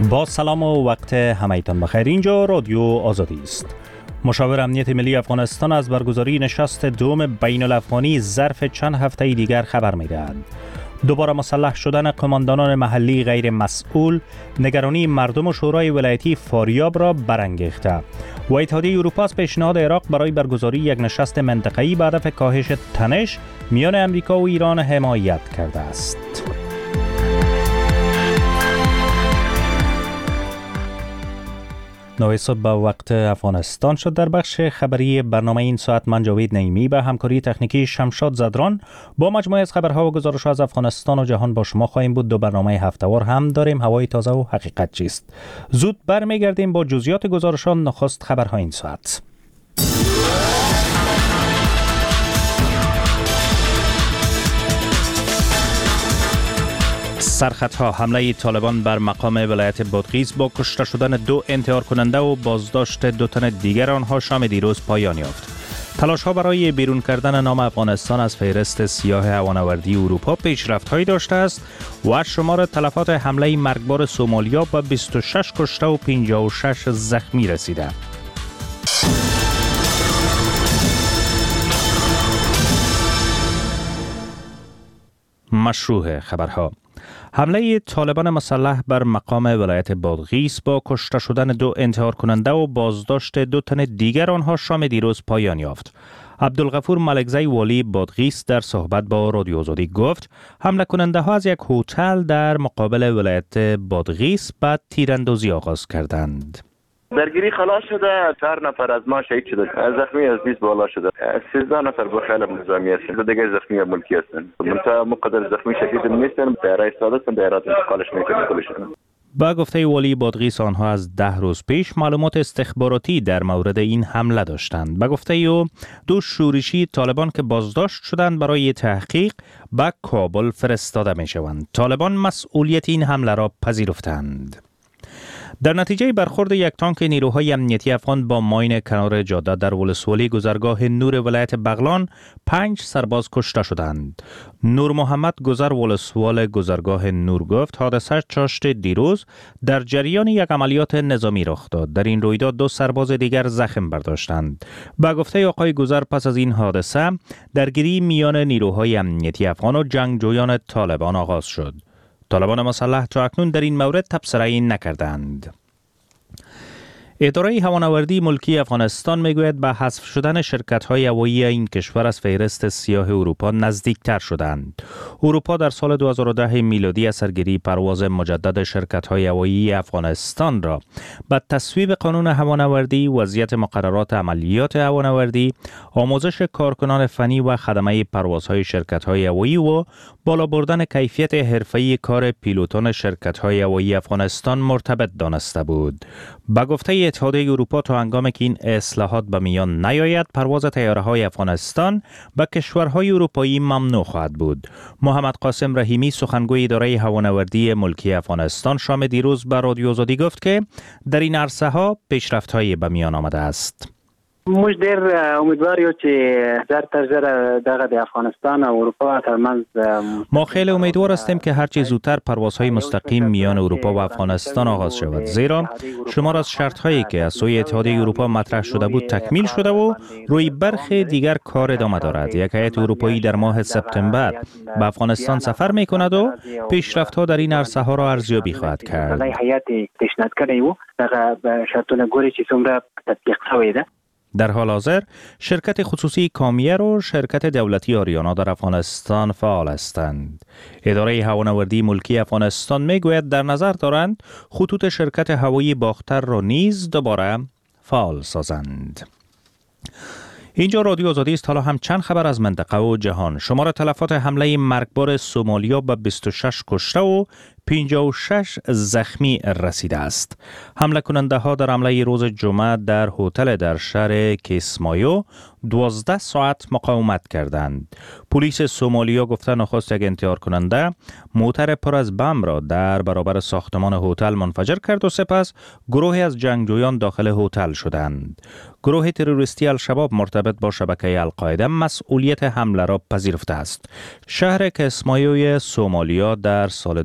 با سلام و وقت همایتان بخیر. اینجا رادیو آزادی است. مشاور امنیت ملی افغانستان از برگزاری نشست دوم بین الافغانی ظرف چند هفته دیگر خبر می‌دهد. دوباره مسلح شدن قماندانان محلی غیر مسئول نگرانی مردم و شورای ولایتی فاریاب را برانگیخته و اتحادیه اروپا از پیشنهاد عراق برای برگزاری یک نشست منطقه‌ای به هدف کاهش تنش میان امریکا و ایران حمایت کرده است. نوی صبح به وقت افغانستان شد. در بخش خبری برنامه این ساعت من جاوید نعیمی به همکاری تکنیکی شمشاد زدران با مجموعه از خبرها و گزارش‌ها از افغانستان و جهان با شما خواهیم بود. دو برنامه هفته‌وار هم داریم، هوای تازه و حقیقت چیست. زود برمیگردیم با جزئیات گزارش‌ها. نخست خبرها این ساعت. سرخطها: حمله طالبان بر مقام ولایت بادغیس با کشته شدن 2 انتحار کننده و بازداشت 2 تن دیگر آنها شام دیروز پایان یافت. تلاش‌ها برای بیرون کردن نام افغانستان از فهرست سیاه هوانوردی اروپا پیشرفت‌هایی داشته است و شمار تلفات حمله مرگبار سومالیا به 26 کشته و 56 زخمی رسیده. مشروع خبرها: حمله طالبان مسلح بر مقام ولایت بادغیس با کشته شدن 2 انتحار کننده و بازداشت 2 تن دیگر آنها شام دیروز پایان یافت. عبدالغفور ملکزی والی بادغیس در صحبت با رادیو آزادی گفت حمله کننده ها از یک هتل در مقابل ولایت بادغیس بعد تیراندازی آغاز کردند. درگیری خلاص شده، 4 نفر از ما شهید شده، زخمی از 20 بالا شده، 13 نفر با خیل نظامی هستند، دیگه زخمی ملکی هستند. منتها مقدر زخمی شدید نیستند، دایره ساده هستند، دایره انتقالش میکنند کلشون. با گفته والی بادغیس آنها از 10 روز پیش معلومات استخباراتی در مورد این حمله داشتند. با گفته او 2 شورشی طالبان که بازداشت شدند برای تحقیق به کابل فرستاده می شوند. طالبان مسئولیت این حمله را پذیرفتند. در نتیجه برخورد یک تانک نیروهای امنیتی افغان با ماین کنار جاده در ولسوالی گذرگاه نور ولایت بغلان 5 سرباز کشته شدند. نور محمد گذر ولسوال گذرگاه نور گفت حادثه چاشت دیروز در جریان یک عملیات نظامی رخ داد. در این رویداد 2 سرباز دیگر زخم برداشتند. با گفته آقای گذر پس از این حادثه درگیری میان نیروهای امنیتی افغان و جنگجویان طالبان آغاز شد. طالبان مسلح تا اکنون در این مورد تبصره‌ای نکردند. اداره هوانوردی ملکی افغانستان میگوید به حذف شدن شرکت‌های هوایی این کشور از فهرست سیاه اروپا نزدیکتر شدند. اروپا در سال 2010 میلادی از سرگیری پرواز مجدد شرکت‌های هوایی افغانستان را به تصویب قانون هوانوردی، وضعیت مقررات عملیات هوانوردی، آموزش کارکنان فنی و خدمه پروازهای شرکت‌های هوایی و بالا بردن کیفیت حرفه‌ای کار پیلوتان شرکت‌های هوایی افغانستان مرتبط دانسته بود. با گفته اتحادیه اروپا تا هنگامی که این اصلاحات به میان نیاید پرواز طیاره‌های افغانستان به کشورهای اروپایی ممنوع خواهد بود. محمد قاسم رحیمی سخنگوی اداره هوانوردی ملکی افغانستان شام دیروز به رادیو آزادی گفت که در این عرصه‌ها پیشرفت‌هایی به میان آمده است. موږ ډېر امیدوار یو چې زر تر زر دغه د افغانستان او اروپا ترمنځ ما خیلی امیدوار هستیم که هرچی زودتر پروازهای مستقیم میان اروپا و افغانستان آغاز شود، زیرا شمار از شرط‌هایی که از سوی اتحادیه اروپا مطرح شده بود تکمیل شده و روی برخی دیگر کار ادامه دارد. یک هیئت اروپایی در ماه سپتامبر به افغانستان سفر می‌کند و پیشرفت‌ها در این عرصه‌ها را ارزیابی خواهد کرد. هیئت پیشنهاد کړی و دغه شرطونه ګوري چې څومره تطبیق شوی ده. در حال حاضر شرکت خصوصی کامیر و شرکت دولتی آریانا در افغانستان فعال هستند. اداره هوانوردی ملکی افغانستان میگوید در نظر دارند خطوط شرکت هوایی باختر را نیز دوباره فعال سازند. اینجا رادیو آزادی است. حالا هم چند خبر از منطقه و جهان. شمار تلفات حمله مرگبار سومالیا به 26 کشته و 56 زخمی رسیده است. حمله کننده ها در حمله روز جمعه در هتل در شهر کیسمایو 12 ساعت مقاومت کردند. پلیس سومالیا گفته نخست یک انتحار کننده موتر پر از بم را در برابر ساختمان هتل منفجر کرد و سپس گروهی از جنگجویان داخل هتل شدند. گروه تروریستی الشباب مرتبط با شبکه القاعده مسئولیت حمله را پذیرفته است. شهر کیسمایو سومالیا در سال 2012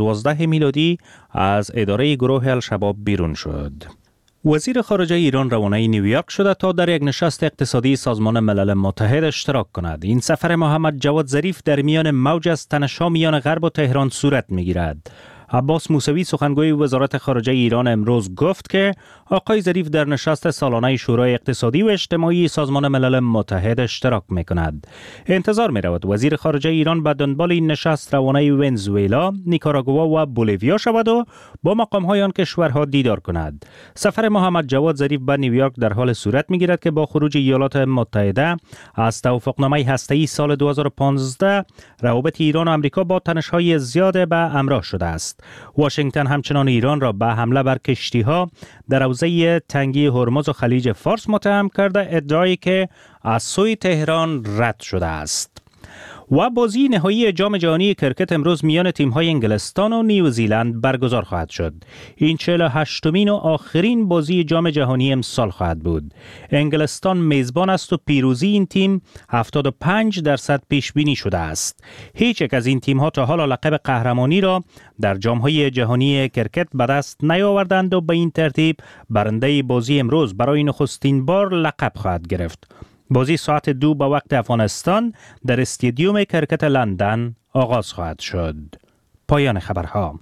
2012 میلادی از اداره گروه الشباب بیرون شد. وزیر خارجه ایران روانه نیویورک شده تا در یک نشست اقتصادی سازمان ملل متحد اشتراک کند. این سفر محمد جواد ظریف در میان موج از تنش‌ها میان غرب و تهران صورت میگیرد. عباس موسوی سخنگوی وزارت خارجه ایران امروز گفت که آقای ظریف در نشست سالانه شورای اقتصادی و اجتماعی سازمان ملل متحد اشتراک می‌کند. انتظار می‌رود وزیر خارجه ایران به دنبال این نشست روانه ونزوئلا، نیکاراگوآ و بولیویا شود و با مقام‌های آن کشورها دیدار کند. سفر محمد جواد ظریف به نیویورک در حال صورت می‌گیرد که با خروج ایالات متحده از توافقنامه هسته‌ای سال 2015 روابط ایران و آمریکا با تنش‌های زیاد به همراه شده است. واشنگتن همچنان ایران را به حمله بر کشتی‌ها در حوزه تنگی هرمز و خلیج فارس متهم کرده، ادعایی که از سوی تهران رد شده است. و بازی نهایی جام جهانی کرکت امروز میان تیم‌های انگلستان و نیوزیلند برگزار خواهد شد. این 48مین و آخرین بازی جام جهانی امسال خواهد بود. انگلستان میزبان است و پیروزی این تیم 75% پیش بینی شده است. هیچ یک از این تیم‌ها تا حالا لقب قهرمانی را در جام‌های جهانی کرکت به دست نیاوردند و به این ترتیب برنده بازی امروز برای نخستین بار لقب خواهد گرفت. بازی ساعت 2 به وقت افغانستان در استادیوم کرکت لندن آغاز خواهد شد. پایان خبرها.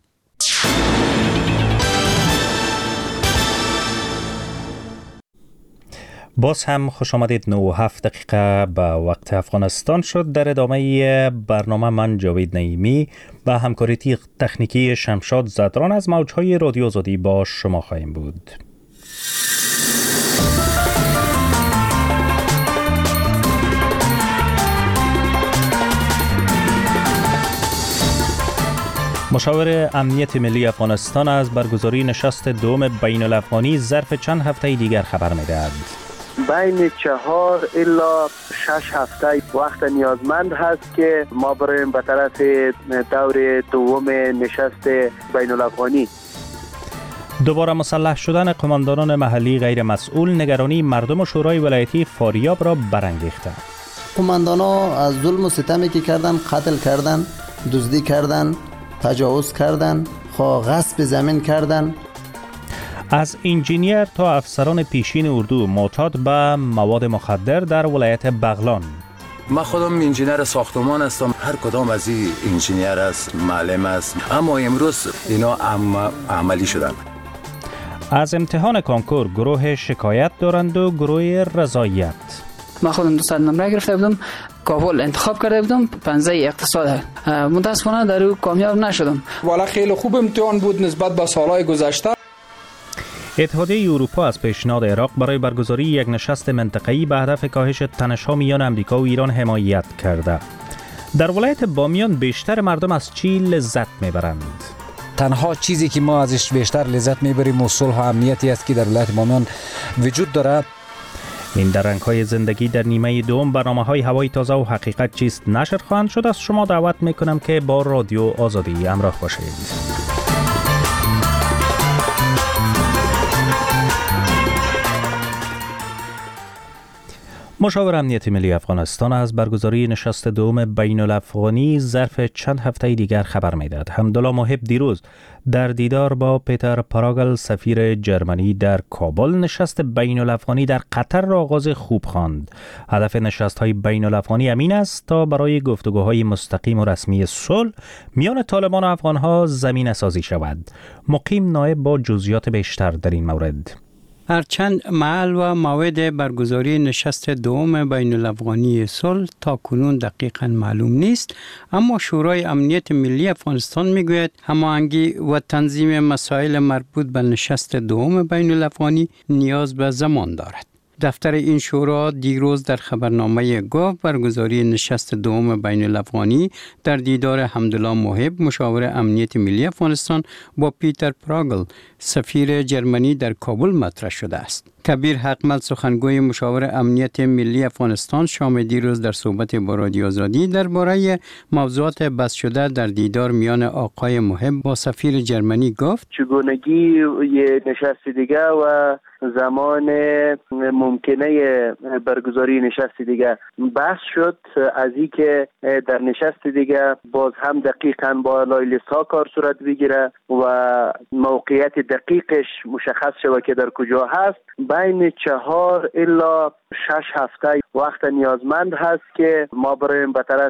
باز هم خوش آمدید. 9:07 دقیقه به وقت افغانستان شد. در ادامه برنامه من جاوید نعیمی و همکاری تکنیکی شمشاد زدران از موجهای رادیو آزادی با شما خواهیم بود. مشاور امنیت ملی افغانستان از برگزاری نشست دوم بین الافغانی ظرف چند هفته دیگر خبر می‌دهد. بین 4 الی 6 هفته وقت نیازمند هست که ما بریم به طرف دور دوم نشست بین الافغانی. دوباره مسلح شدن قماندانان محلی غیر مسئول نگرانی مردم و شورای ولایتی فاریاب را برانگیخته. قماندانا از ظلم و ستمی که کردن، قتل کردن، دزدی کردن، تجاوز کردن، غصب زمین کردن. از انجینیر تا افسران پیشین اردو معتاد به مواد مخدر در ولایت بغلان. من خودم انجینیر ساختمان هستم. هر کدام از این انجینیر است، معلم است، اما امروز اینا عملی شدن. از امتحان کنکور گروه شکایت دارند و گروه رضایت. من خودم 200 نمره گرفته بودم، کابل انتخاب کرده بودم، پنزه اقتصاد. متاسفانه در او کامیاب نشدم. والا خیلی خوب امتحان بود نسبت به سالهای گذشته. اتحادیه اروپا از پیشنهاد عراق برای برگزاری یک نشست منطقه‌ای به هدف کاهش تنش‌ها میان آمریکا و ایران حمایت کرده. در ولایت بامیان بیشتر مردم از چی لذت میبرند؟ تنها چیزی که ما ازش بیشتر لذت میبریم و صلح و امنیتی است که در ولایت بامیان وجود دارد. این در رنگ‌های زندگی در نیمه دوم برنامه‌های هوای تازه و حقیقت چیست نشر خواهند شد. از شما دعوت میکنم که با رادیو آزادی همراه باشید. مشاور امنیت ملی افغانستان از برگزاری نشست دوم بین الافغانی ظرف چند هفته دیگر خبر میداد. حمدالله محب دیروز در دیدار با پیتر پراگل سفیر جرمنی در کابل نشست بین الافغانی در قطر را آغاز خوب خواند. هدف نشست‌های بین الافغانی امین است تا برای گفتگوهای مستقیم و رسمی صلح میان طالبان و افغان‌ها زمینه سازی شود. مقیم نایب با جزئیات بیشتر در این مورد. هرچند محل و موعد برگزاری نشست دوم بین الافغانی صلح تا کنون دقیقاً معلوم نیست، اما شورای امنیت ملی افغانستان میگوید هماهنگی و تنظیم مسائل مربوط به نشست دوم بین الافغانی نیاز به زمان دارد. دفتر این شورا دیروز در خبرنامه گفت برگزاری نشست دوم بین الافغانی در دیدار حمدالله محب مشاور امنیت ملی افغانستان با پیتر پراگل سفیر جرمنی در کابل مطرح شده است. کبیر حقمل سخنگوی مشاور امنیت ملی افغانستان شام دیروز در صحبت با رادیو آزادی درباره موضوعات بحث شده در دیدار میان آقای محب با سفیر جرمنی گفت چگونگی یه نشست دیگه و زمان ممکنه برگزاری نشست دیگه بحث شد از این که در نشست دیگه باز هم دقیقاً با لایلیست ها کار صورت بگیره و موقعیت دقیقش مشخص شود که در کجا هست. بین 4 الی 6 هفته وقت نیازمند هست که ما بریم به طرف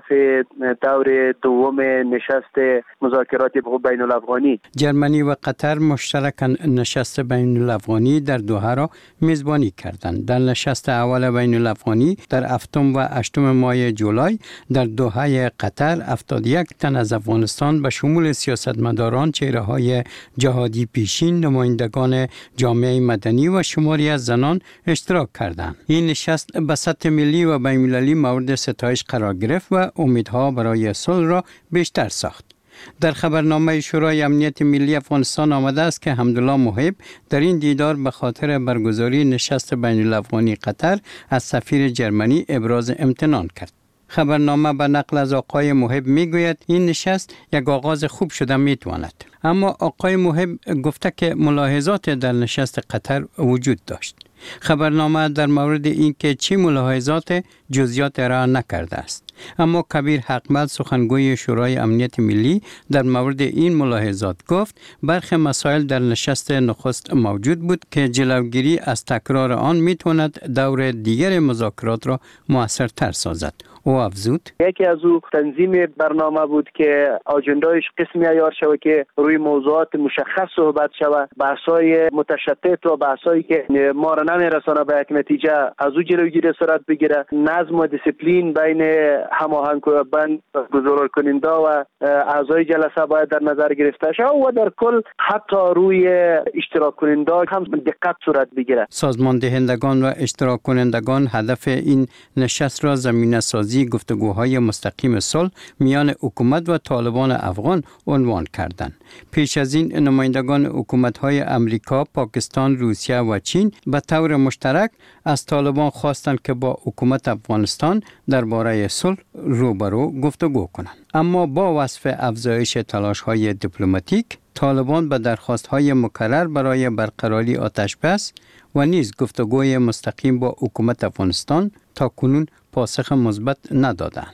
دور دوم نشست مذاکرات بین الافغانی. جرمنی و قطر مشترکاً نشست بین الافغانی در دوحه را میزبانی کردند. در نشست اول بین الافغانی در 7 و 8 ماه جولای در دوحه قطر 71 تن از افغانستان به شمول سیاستمداران، چهره‌های جهادی پیشین، نمایندگان جامعه مدنی و شماری از زنان اشتراک کردند. این نشست به سطح ملی و بین‌المللی مورد ستایش قرار گرفت و امیدها برای صلح را بیشتر ساخت. در خبرنامه شورای امنیت ملی افغانستان آمده است که حمدالله محب در این دیدار به خاطر برگزاری نشست بین الافغانی قطر از سفیر جرمنی ابراز امتنان کرد. خبرنامه به نقل از آقای محب میگوید این نشست یک آغاز خوب شده میتواند. اما آقای محب گفته که ملاحظات در نشست قطر وجود داشت. خبرنامه در مورد اینکه چه ملاحظات جزئیات ارائه نکرده است. اما کبیر حقمل سخنگوی شورای امنیت ملی در مورد این ملاحظات گفت برخی مسائل در نشست نخست موجود بود که جلوگیری از تکرار آن میتواند دور دیگر مذاکرات را مؤثرتر سازد. او افزود یکی از او تنظیم برنامه بود که آجندایش قسمی عیار شود که روی موضوعات مشخص صحبت شود، بحث‌های متشتت و بحث‌هایی که ما را نمیرسانه به یک نتیجه از او جلوگیری صورت بگیره. نظم و دیسیپلین بین هماهنگ بند گزارش کننده و اعضای جلسه باید در نظر گرفته شود و در کل حتی روی اشتراک کننده هم دقت صورت بگیره. سازمان دهندگان و اشتراک کنندگان هدف این نشست را زمینه سازی گفتگوهای مستقیم صلح میان حکومت و طالبان افغان عنوان کردند. پیش از این نمایندگان حکومت‌های امریکا، پاکستان، روسیه و چین به طور مشترک از طالبان خواستند که با حکومت افغانستان درباره صلح روبرو گفتگو کنند. اما با وصف افزایش تلاش‌های دیپلماتیک، طالبان به درخواست‌های مکرر برای برقراری آتش‌بس و نیز گفتگوی مستقیم با حکومت افغانستان تا کنون پاسخ مثبت ندادند.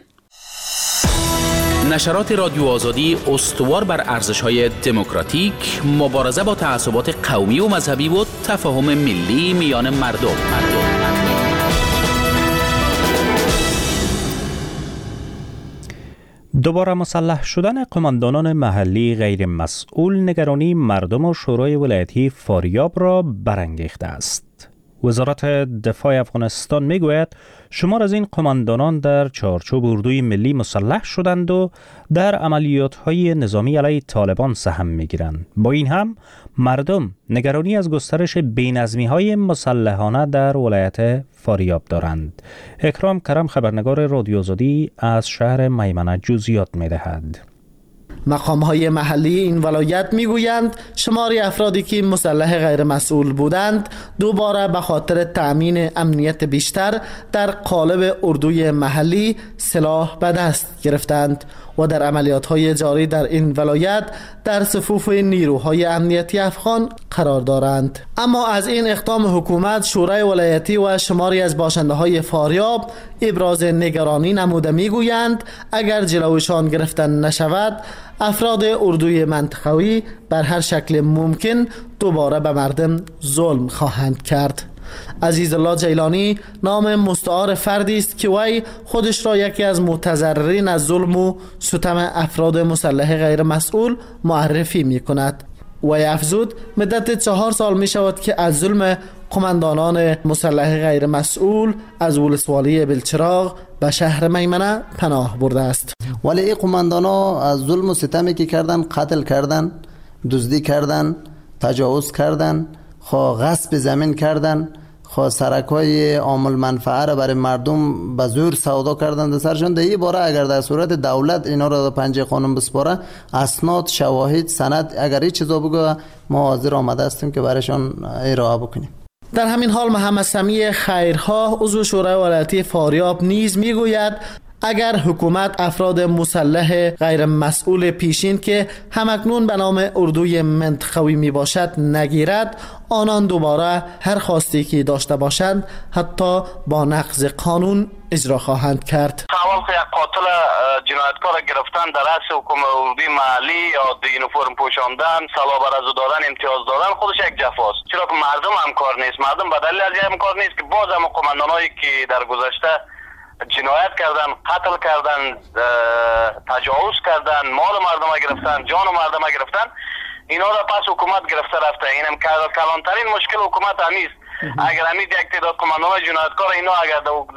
نشرات رادیو آزادی استوار بر ارزش‌های دموکراتیک، مبارزه با تعصبات قومی و مذهبی و تفاهم ملی میان مردم. دوباره مسلح شدن قماندانان محلی غیر مسئول نگرانی مردم و شورای ولایتی فاریاب را برانگیخته است. وزارت دفاع افغانستان میگوید شمار از این قماندانان در چارچوب اردوی ملی مسلح شدند و در عملیات‌های نظامی علیه طالبان سهم میگیرند. با این هم مردم نگرانی از گسترش بی‌نظمی‌های مسلحانه در ولایت فاریاب دارند. اکرام کرم خبرنگار رادیو آزادی از شهر میمنه جزئیات می‌دهد. مقام‌های محلی این ولایت میگویند شماری افرادی که مسلح غیر مسئول بودند دوباره به خاطر تأمین امنیت بیشتر در قالب اردوی محلی سلاح به دست گرفتند و در عملیات‌های جاری در این ولایت در صفوف نیروهای امنیتی افغان قرار دارند. اما از این اقدام حکومت شورای ولایتی و شماری از باشنده‌های فاریاب ابراز نگرانی نموده میگویند اگر جلوشان گرفتن نشود افراد اردوی منطقوی بر هر شکل ممکن دوباره به مردم ظلم خواهند کرد. عزیزالله جیلانی نام مستعار فردی است که وی خودش را یکی از متضررین از ظلم و ستم افراد مسلح غیر مسئول معرفی می کند. وی افزود مدت 4 سال می شود که از ظلم قماندانان مسلح غیر مسئول از ولسوالی بلچراغ به شهر میمنه پناه برده است. ولی این قماندانا از ظلم و ستمی که کردن، قتل کردن، دزدی کردن، تجاوز کردن، غصب زمین کردن، سرکای عامل منفعه را برای مردم به زور سودا کردن در سرشان. در این باره اگر در صورت دولت اینا را در پنجه قانون بسپاره، اسناد، شواهد، سند، اگر این چیزا بگه ما حاضر آمده هستیم که برایشان ارائه بکنیم. در همین حال محمد سمیع خیرها عضو شورای ولایتی فاریاب نیز میگوید اگر حکومت افراد مسلح غیر مسئول پیشین که همکنون به نام اردوی منطقوی می باشد نگیرد، آنان دوباره هر خواستی که داشته باشند حتی با نقض قانون اجرا خواهند کرد. اول که یک قاتل جنایتکار گرفتن در رأس حکومت اردوی محلی یا یونیفرم پوشاندن، سلا برازو دادن، امتیاز دادن خودش یک جفاست. چرا که مردم همکار نیست. مردم به دلیل از همکار نیست که باز هم قماندانایی که در گذشته جنایت کردن، قتل کردن، تجاوز کردن، مال مردم گرفتن، جان مردم گرفتن، اینا را پس حکومت گرفته رفته. اینم کلانترین مشکل حکومت همیست. اگر همین یک تعداد قماندان جنایتکار اینا اگر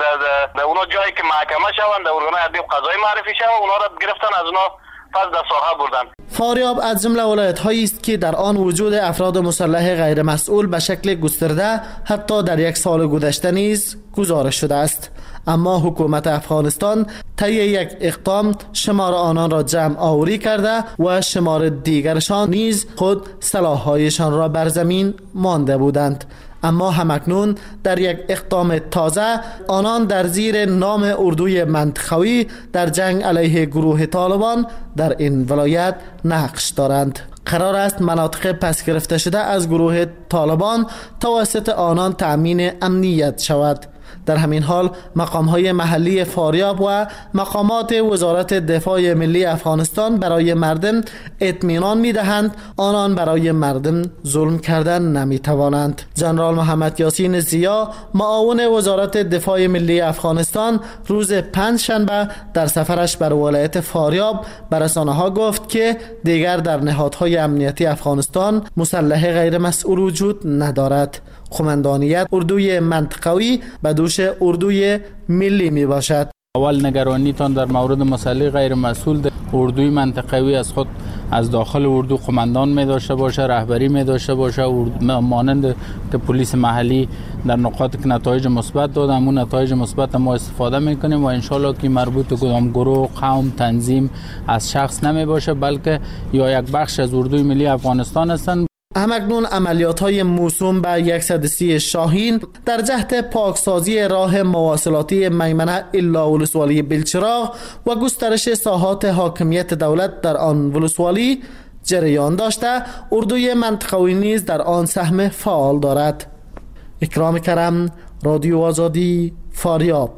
در اونا جایی که محکمه شوند، در ارگان ادبی قضایی معرفی شوند، اونا را گرفتن از اونا پس در ساحه بردن. فاریاب از جمله ولایت‌هایی است که در آن وجود افراد مسلح غیر مسئول به شکل گسترده حتی در یک سال گذشته نیز گزارش شده است. اما حکومت افغانستان طی یک اقدام شمار آنان را جمع آوری کرده و شمار دیگرشان نیز خود سلاح‌هایشان را بر زمین مانده بودند. اما همکنون در یک اقدام تازه آنان در زیر نام اردوی منطقوی در جنگ علیه گروه طالبان در این ولایت نقش دارند. قرار است مناطق پس گرفته شده از گروه طالبان توسط آنان تأمین امنیت شود. در همین حال مقام‌های محلی فاریاب و مقامات وزارت دفاع ملی افغانستان برای مردم اطمینان می‌دهند آنان برای مردم ظلم کردن نمی‌توانند. جنرال محمد یاسین ضیا، معاون وزارت دفاع ملی افغانستان، روز پنجشنبه در سفرش بر ولایت فاریاب به رسانه‌ها گفت که دیگر در نهادهای امنیتی افغانستان مسلح غیر مسئول وجود ندارد. قماندانیت اردوی منطقوی به دوش اردوی ملی می باشد. اول نگرانیتان در مورد مسلح غیر مسئول اردوی منطقوی از خود از داخل اردو قماندان می داشته باشه، رهبری می داشته باشه، مانند که پلیس محلی در نقاط که نتایج مثبت داد، همون نتایج مثبت ما استفاده میکنیم و انشالله که مربوط به کدام گروه، قوم، تنظیم از شخص نمی باشه، بلکه یا یک بخش از اردوی ملی افغانستان هستند. همکنون عملیات‌های موسوم به 130 شاهین در جهت پاکسازی راه مواصلاتی میمنه الا ولسوالی بلچراغ و گسترش ساحات حاکمیت دولت در آن ولسوالی جریان داشته، اردوی منطقوی نیز در آن سهم فعال دارد. اکرام کرم، رادیو آزادی، فاریاب.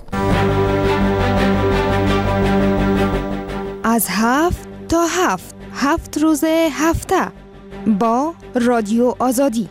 از 7 تا 7 روز هفته با رادیو آزادی.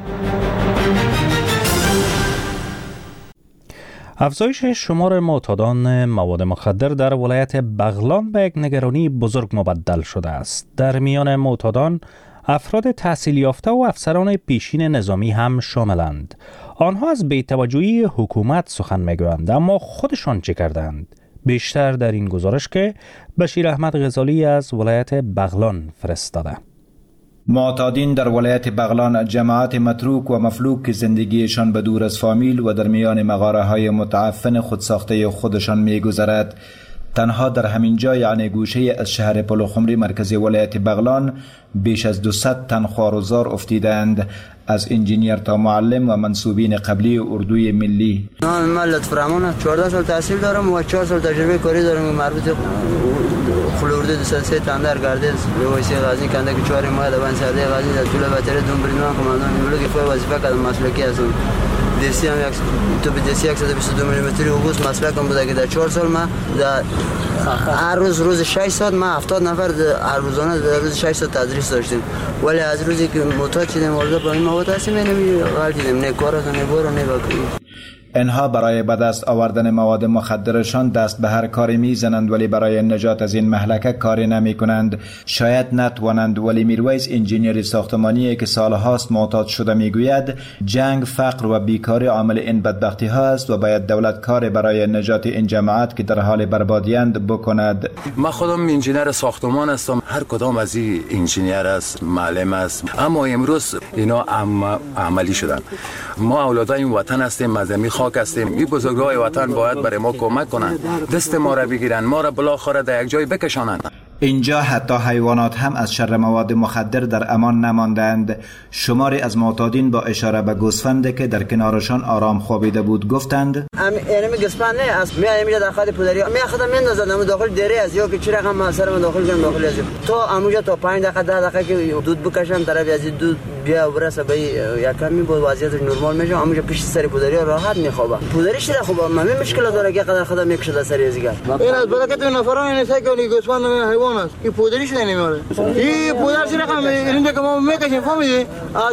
افزایش شمار معتادان مواد مخدر در ولایت بغلان به یک نگرانی بزرگ مبدل شده است. در میان معتادان افراد تحصیل یافته و افسران پیشین نظامی هم شاملند. آنها از بی‌توجهی حکومت سخن میگویند، اما خودشان چه کردند؟ بیشتر در این گزارش که بشیر احمد غزالی از ولایت بغلان فرستاده. معتادین در ولایت بغلان جماعت متروک و مفلوک که زندگیشان به دور از فامیل و در میان مغاره های متعفن خودساخته خودشان میگذرد. تنها در همین جا یعنی گوشه از شهر پلوخمری مرکزی ولایت بغلان بیش از 200 تن خوارزار افتیدند، از انجینیر تا معلم و منصوبین قبلی اردوی ملی. من لطف رحمان 14 سال تحصیل دارم و 4 سال تجربه کاری دارم مربوط خلورده 203 تندر گردز لویسی غازی کنده که 4 ماه لبن سرده غازی در طول بطره دنبریمان کماندان ملکی فوی وظیفه کردم مسلکی هستم. دستی هم تو به دستی 122 میلیمتری اوبوس مسلکم بوده که در 4 سال من هر روز 6 ساعت ما 70 نفر هر روزانه در روز 6 ساعت تدریس داشتیم، ولی از روزی که معتاد شدیم وارد با این مواد هستیم نمی‌گردیم نه کار است نه بار نه باقی. اینها برای به دست آوردن مواد مخدرشان دست به هر کاری میزنند، ولی برای نجات از این مهلکه کاری نمی کنند. شاید نتوانند، ولی میرویس انجینیر ساختمانی که سالهاست معتاد شده میگوید جنگ، فقر و بیکاری عامل این بدبختی ها است و باید دولت کاری برای نجات این جماعت که در حال بربادیند بکند. من خودم انجینیر ساختمان هستم، هر کدام از این انجینیر است، معلم است، اما امروز اینا عملی شدن. ما اولادای این وطن هستیم، مزمی خاک هستیم. این بزرگای وطن باید برای ما کمک کنند، دست ما را بگیرن، ما را بالاخره در یک جای بکشانند. اینجا حتی حیوانات هم از شر مواد مخدر در امان نماندند. شماری از معتادین با اشاره به گوسفند که در کنارشان آرام خوابیده بود گفتند اینمی گوسفند نه از میاد داخل پدری می خودم میندازم داخل دری از یا که چی رقم ما سر من داخل کنم داخل از تو اموجا تو 5 دقیقه 10 دقیقه که دود بکشم طرف از دود بیا برسه به یکمی بود وضعیتش نرمال میشه. اموجا پیش سر پدری راحت میخوابه. پدریش ده خوبه من مشکل داره که قدر خودم میکشه سر ازگار این از برکت نفران این سایه گوسفند حیوان است این پدریش نمیاره این پدرش رقم این که ما میکشیم فهمیدی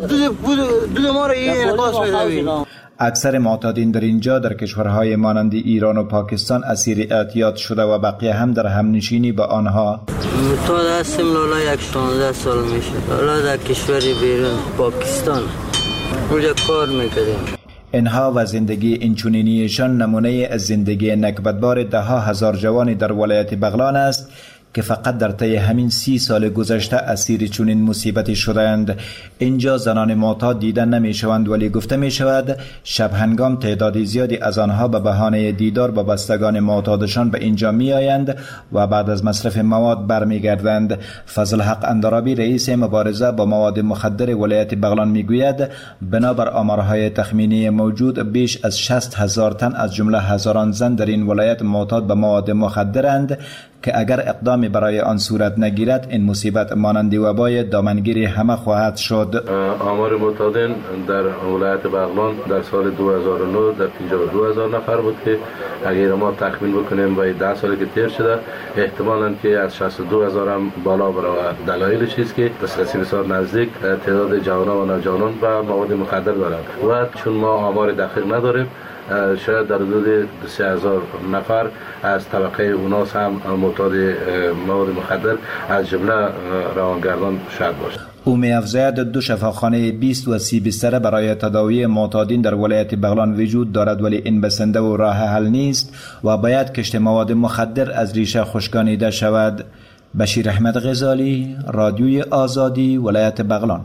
دود ما رو این نقاص میده. اکثر معتادین در اینجا در کشورهای مانند ایران و پاکستان اسیر اعتیاد شده و بقیه هم در همنشینی با آنها. معتاد هستیم لالا 16 سال میشه. لالا در کشوری بیرون پاکستان اونجا کار میکردیم. اینها و زندگی اینچنینیشان نمونه از زندگی نکبتبار ده ها هزار جوانی در ولایت بغلان است که فقط در طی همین 30 سال گذشته اسیر چنین مصیبتی شدند. اینجا زنان معتاد دیدن نمی شوند ولی گفته می شود شب هنگام تعدادی زیادی از آنها به بهانه دیدار با بستگان معتادشان به اینجا می آیند و بعد از مصرف مواد برمی گردند. فضل حق اندرابی رئیس مبارزه با مواد مخدر ولایت بغلان می گوید بنابر آمارهای تخمینی موجود بیش از 60,000 تن از جمله هزاران زن در این ولایت معتاد به مواد مخدرند که اگر اقدامی برای آن صورت نگیرد این مصیبت مانند وبای دامنگیری همه خواهد شد. آمار معتادین در ولایت بغلان در سال 2009 در 52,000 نفر بود که اگر ما تخمین بکنیم با 10 سالی که تیر شده احتمالاً که از 62,000 هم بالا برود. دلایلش است که دسترسی بسیار نزدیک تعداد جوانان و نوجوانان به مواد مخدر دارند و چون ما آمار دقیق نداریم شاید در حدود 30,000 نفر از طبقه اوناس هم معتاد مواد مخدر از جمله روانگردان شاید باشد. او می افزاید 2 شفاخانه 20 و 30 بستر برای تداوی معتادین در ولایت بغلان وجود دارد ولی این بسنده و راه حل نیست و باید کشت مواد مخدر از ریشه خشکانیده شود. بشیر احمد غزالی، رادیوی آزادی، ولایت بغلان.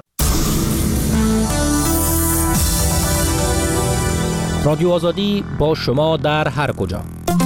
رادیو آزادی با شما در هر کجا.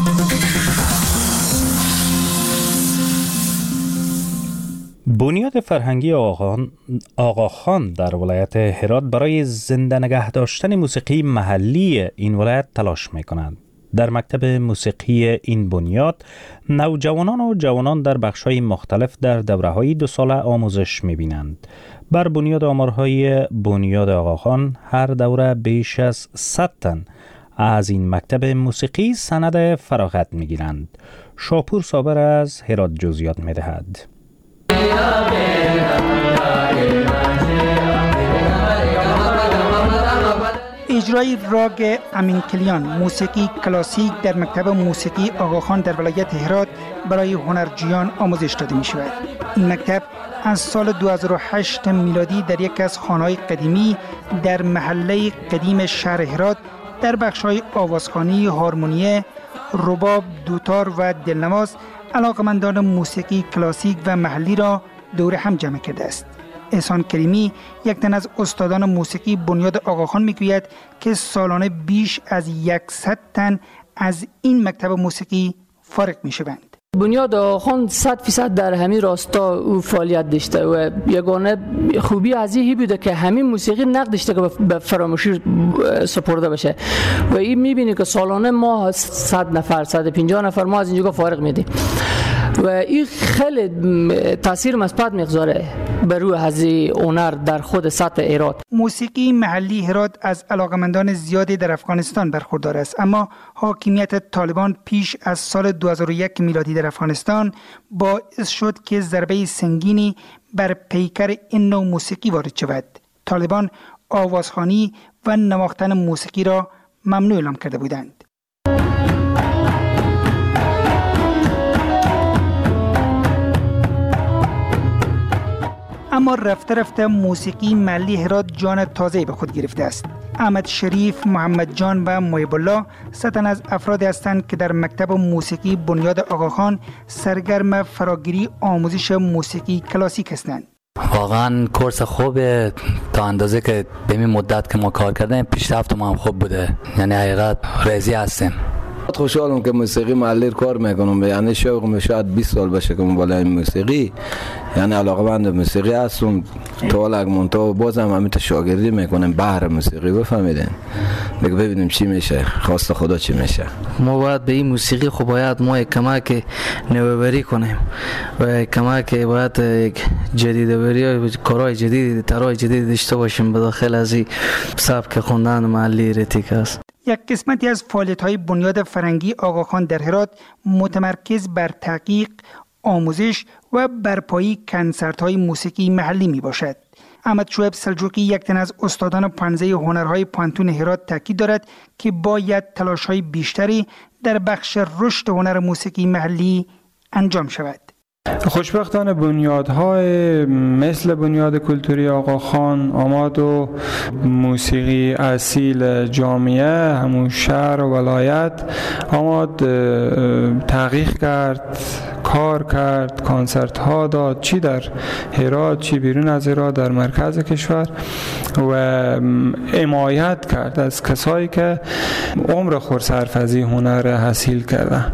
بنیاد فرهنگی آقاخان در ولایت هرات برای زنده نگه داشتن موسیقی محلی این ولایت تلاش می‌کنند. در مکتب موسیقی این بنیاد نوجوانان و جوانان در بخش‌های مختلف در دوره‌های 2 ساله آموزش می‌بینند. بر بنیاد آمارهای بنیاد آقاخان هر دوره بیش از 100 تن از این مکتب موسیقی سند فراغت می‌گیرند. شاپور صابر از هرات جزئیات می‌دهد. اجرای راگ امین کلیان موسیقی کلاسیک در مکتب موسیقی آقاخان در ولایت هرات برای هنرجویان آموزش داده می شود. این مکتب از سال 2008 میلادی در یک از خانه‌های قدیمی در محله قدیم شهر هرات در بخش‌های آوازخوانی، هارمونیه، رباب، دوتار و دلنواز علاقمندان موسیقی کلاسیک و محلی را دور هم جمع کرده است. احسان کریمی یک تن از استادان موسیقی بنیاد آقاخان میگوید که سالانه بیش از 100 تن از این مکتب موسیقی فارغ میشوند. بنیاد آقاخان 100% در همین راستا او فعالیت داشته و یگانه خوبی از این بوده که همین موسیقی نقدش که به فراموشی سپرده بشه و این میبینی که سالانه ما 100 نفر 150 نفر ما از اینجا فارغ میدیم و این خیلی تاثیر مثبت میگذاره بر روی هزی هنر در خود سطح هرات. موسیقی محلی هرات از علاقمندان زیادی در افغانستان برخوردار است، اما حاکمیت طالبان پیش از سال 2001 میلادی در افغانستان باعث شد که ضربه سنگینی بر پیکر این نوع موسیقی وارد شود. طالبان آوازخوانی و نواختن موسیقی را ممنوع اعلام کرده بودند. اما رفته رفته موسیقی محلی هرات جان تازه به خود گرفته است. احمد شریف، محمد جان و محب الله ستن از افراد هستند که در مکتب موسیقی بنیاد آقاخان سرگرم فراگیری آموزش موسیقی کلاسیک هستند. واقعا کورس خوبه تا اندازه که به این مدت که ما کار کردیم پیشرفت ما هم خوب بوده، یعنی حقیقت راضی هستیم. خوشحالم که موسیقی محلی کار میکنم، یعنی شوقم شاید 20 سال بشه که بالای موسیقی، یعنی علاقه‌مند موسیقی هستم. تا لگمونتا بازم همین شاگردی میکنم بهر موسیقی، بفهمیدین دیگه، ببینیم چی میشه، خواست خدا چی میشه. ما باید به این موسیقی خب باید ما کمک نوآوری کنیم و کمک باید یک جدیدآوری، کارهای جدید، طرحهای جدید داشته باشیم بداخل از این سبک خوندن محلی ریتمیک است. یک قسمتی از فعالیت‌های بنیاد فرهنگی آقاخان در هرات متمرکز بر تحقیق، آموزش و برپایی کنسرت‌های موسیقی محلی میباشد. احمد شعیب سلجوقی، یک تن از استادان پانزه هنرهای پانتون هرات، تاکید دارد که باید تلاش‌های بیشتری در بخش رشد هنر موسیقی محلی انجام شود. خوشبختانه بنیادهای مثل بنیاد کلتوری آقاخان آمد و موسیقی اصیل جامعه همون شهر و ولایت آمد تحقیق کرد، کار کرد، کنسرت ها داد، چی در هرات چی بیرون از هرات، در مرکز کشور، و حمایت کرد از کسایی که عمر خود صرف از این هنر حاصل کردن.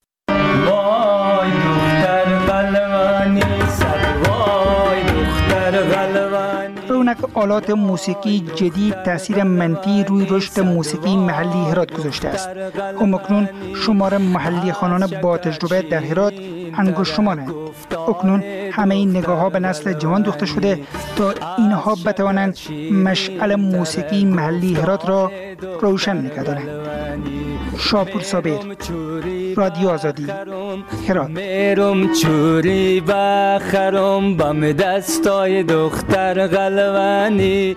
آلات موسیقی جدید تاثیر منفی روی رشد موسیقی محلی هرات گذاشته است. اکنون شمار محلی خوانان با تجربه در هرات انگشت شمارند. اکنون همه این نگاه ها به نسل جوان دوخته شده تا اینها بتوانند مشعل موسیقی محلی هرات را روشن نگه دارند. شاپور صابر، رادیو آزادی، هرات. میرم چوری بخرم بم دستای دختر قلوانی.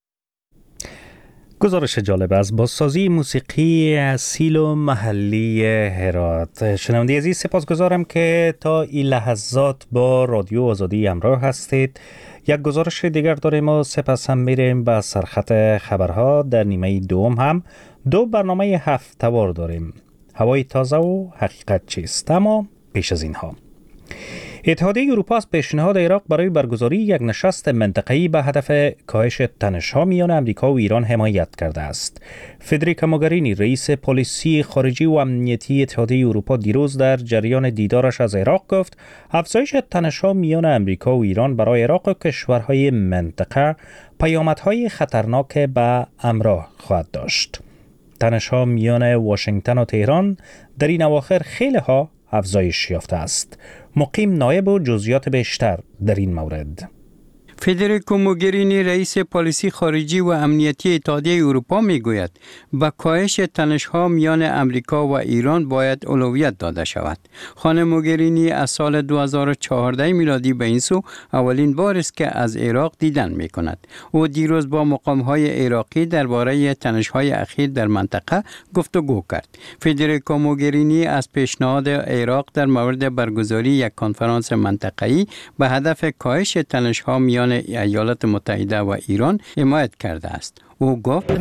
گزارش جالب از بازسازی موسیقی اصیل و محلی هرات. شنونده عزیز، سپاسگزارم که تا این لحظات با رادیو آزادی همراه هستید. یک گزارش دیگر داریم و سپس هم میریم به سرخط خبرها. در نیمه دوم هم 2 برنامه هفته‌وار داریم، هوای تازه و حقیقت چیست. اما پیش از اینها، اتحادیه اروپا از پیشنهاد عراق برای برگزاری یک نشست منطقه‌ای به هدف کاهش تنش‌ها میان امریکا و ایران حمایت کرده است. فدریکا موگرینی، رئیس پلیسی خارجی و امنیتی اتحادیه اروپا، دیروز در جریان دیدارش از عراق گفت افزایش تنش‌ها میان امریکا و ایران برای عراق و کشورهای منطقه پیامدهای خطرناک به همراه خواهد داشت. تنش‌ها میان واشنگتن و تهران در این اواخر خیلی ها افزایش یافته است. مقیم نایب و جزئیات بیشتر در این مورد. فدریکا موگرینی، رئیس پالیسی خارجی و امنیتی اتحادیه اروپا، میگوید با کاهش تنش‌ها میان امریکا و ایران باید اولویت داده شود. خانم موگرینی از سال 2014 میلادی به این سو اولین بار است که از عراق دیدن میکند. او دیروز با مقام‌های عراقی درباره تنش‌های اخیر در منطقه گفتگو کرد. فدریکا موگرینی از پیشنهاد عراق در مورد برگزاری یک کنفرانس منطقه‌ای به هدف کاهش تنش‌ها میان ایالات متحده و ایران حمایت کرده است. او گفت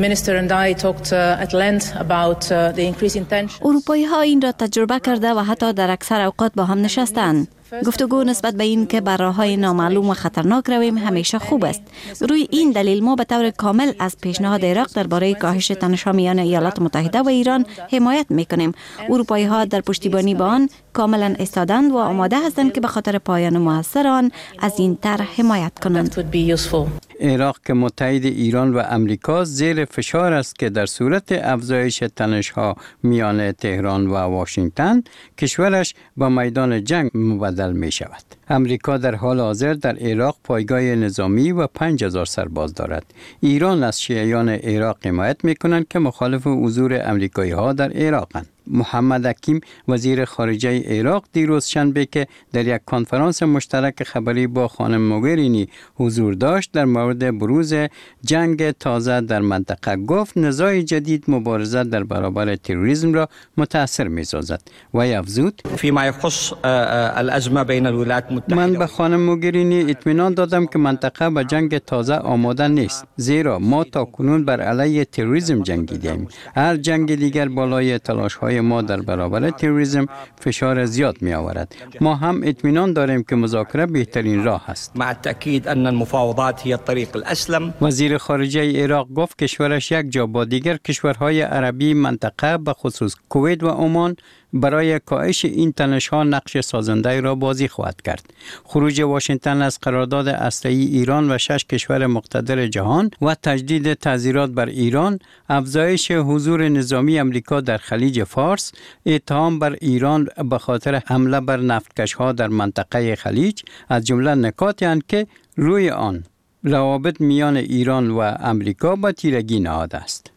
اروپایی ها این را تجربه کرده و حتی در اکثر اوقات با هم نشستند. گفتگو نسبت به این که بر راه‌های نامعلوم و خطرناک رویم همیشه خوب است. روی این دلیل ما به طور کامل از پیشنهاد عراق درباره کاهش تنش‌ها میان ایالات متحده و ایران حمایت می‌کنیم. اروپایی ها در پشتیبانی با آن کاملا ایستادند و آماده هستند که به خاطر پایان موثر آن از این طرح حمایت کنند. عراق که متحد ایران و امریکا زیر فشار است که در صورت افزایش تنش‌ها میان تهران و واشنگتن کشورش با میدان جنگ مبدل می شود. امریکا در حال حاضر در عراق پایگاه نظامی و 5000 سرباز دارد. ایران از شیعیان عراق حمایت می کنند که مخالف حضور امریکایی ها در عراقند. محمد حکیم، وزیر خارجه عراق، دیروز شنبه که در یک کنفرانس مشترک خبری با خانم موگرینی حضور داشت در مورد بروز جنگ تازه در منطقه گفت نزاع جدید مبارزه در برابر تروریسم را متاثر می‌سازد و افزود فيما يخص الازمه بين الولايات المتحده. من به خانم موگرینی اطمینان دادم که منطقه به جنگ تازه آماده نیست، زیرا ما تا کنون بر علیه تروریسم جنگیدیم. هر جنگ دیگر بالای تلاش‌های برای ما در برابر تروریسم فشار زیاد می آورد. ما هم اطمینان داریم که مذاکره بهترین راه است. مع التأكيد أن المفاوضات هي الطريق الأسلم. وزیر خارجه عراق گفت کشورش یک جا با دیگر کشورهای عربی منطقه به خصوص کویت و عمان برای کاهش این تنش‌ها نقش سازنده را بازی خواهد کرد. خروج واشنگتن از قرارداد اسلحه‌ای ایران و 6 کشور مقتدر جهان و تجدید تعزیرات بر ایران، افزایش حضور نظامی امریکا در خلیج فارس، اتهام بر ایران به خاطر حمله بر نفتکش‌ها در منطقه خلیج از جمله نکاتی اند که روی آن روابط میان ایران و امریکا به تیرگی نهاده است.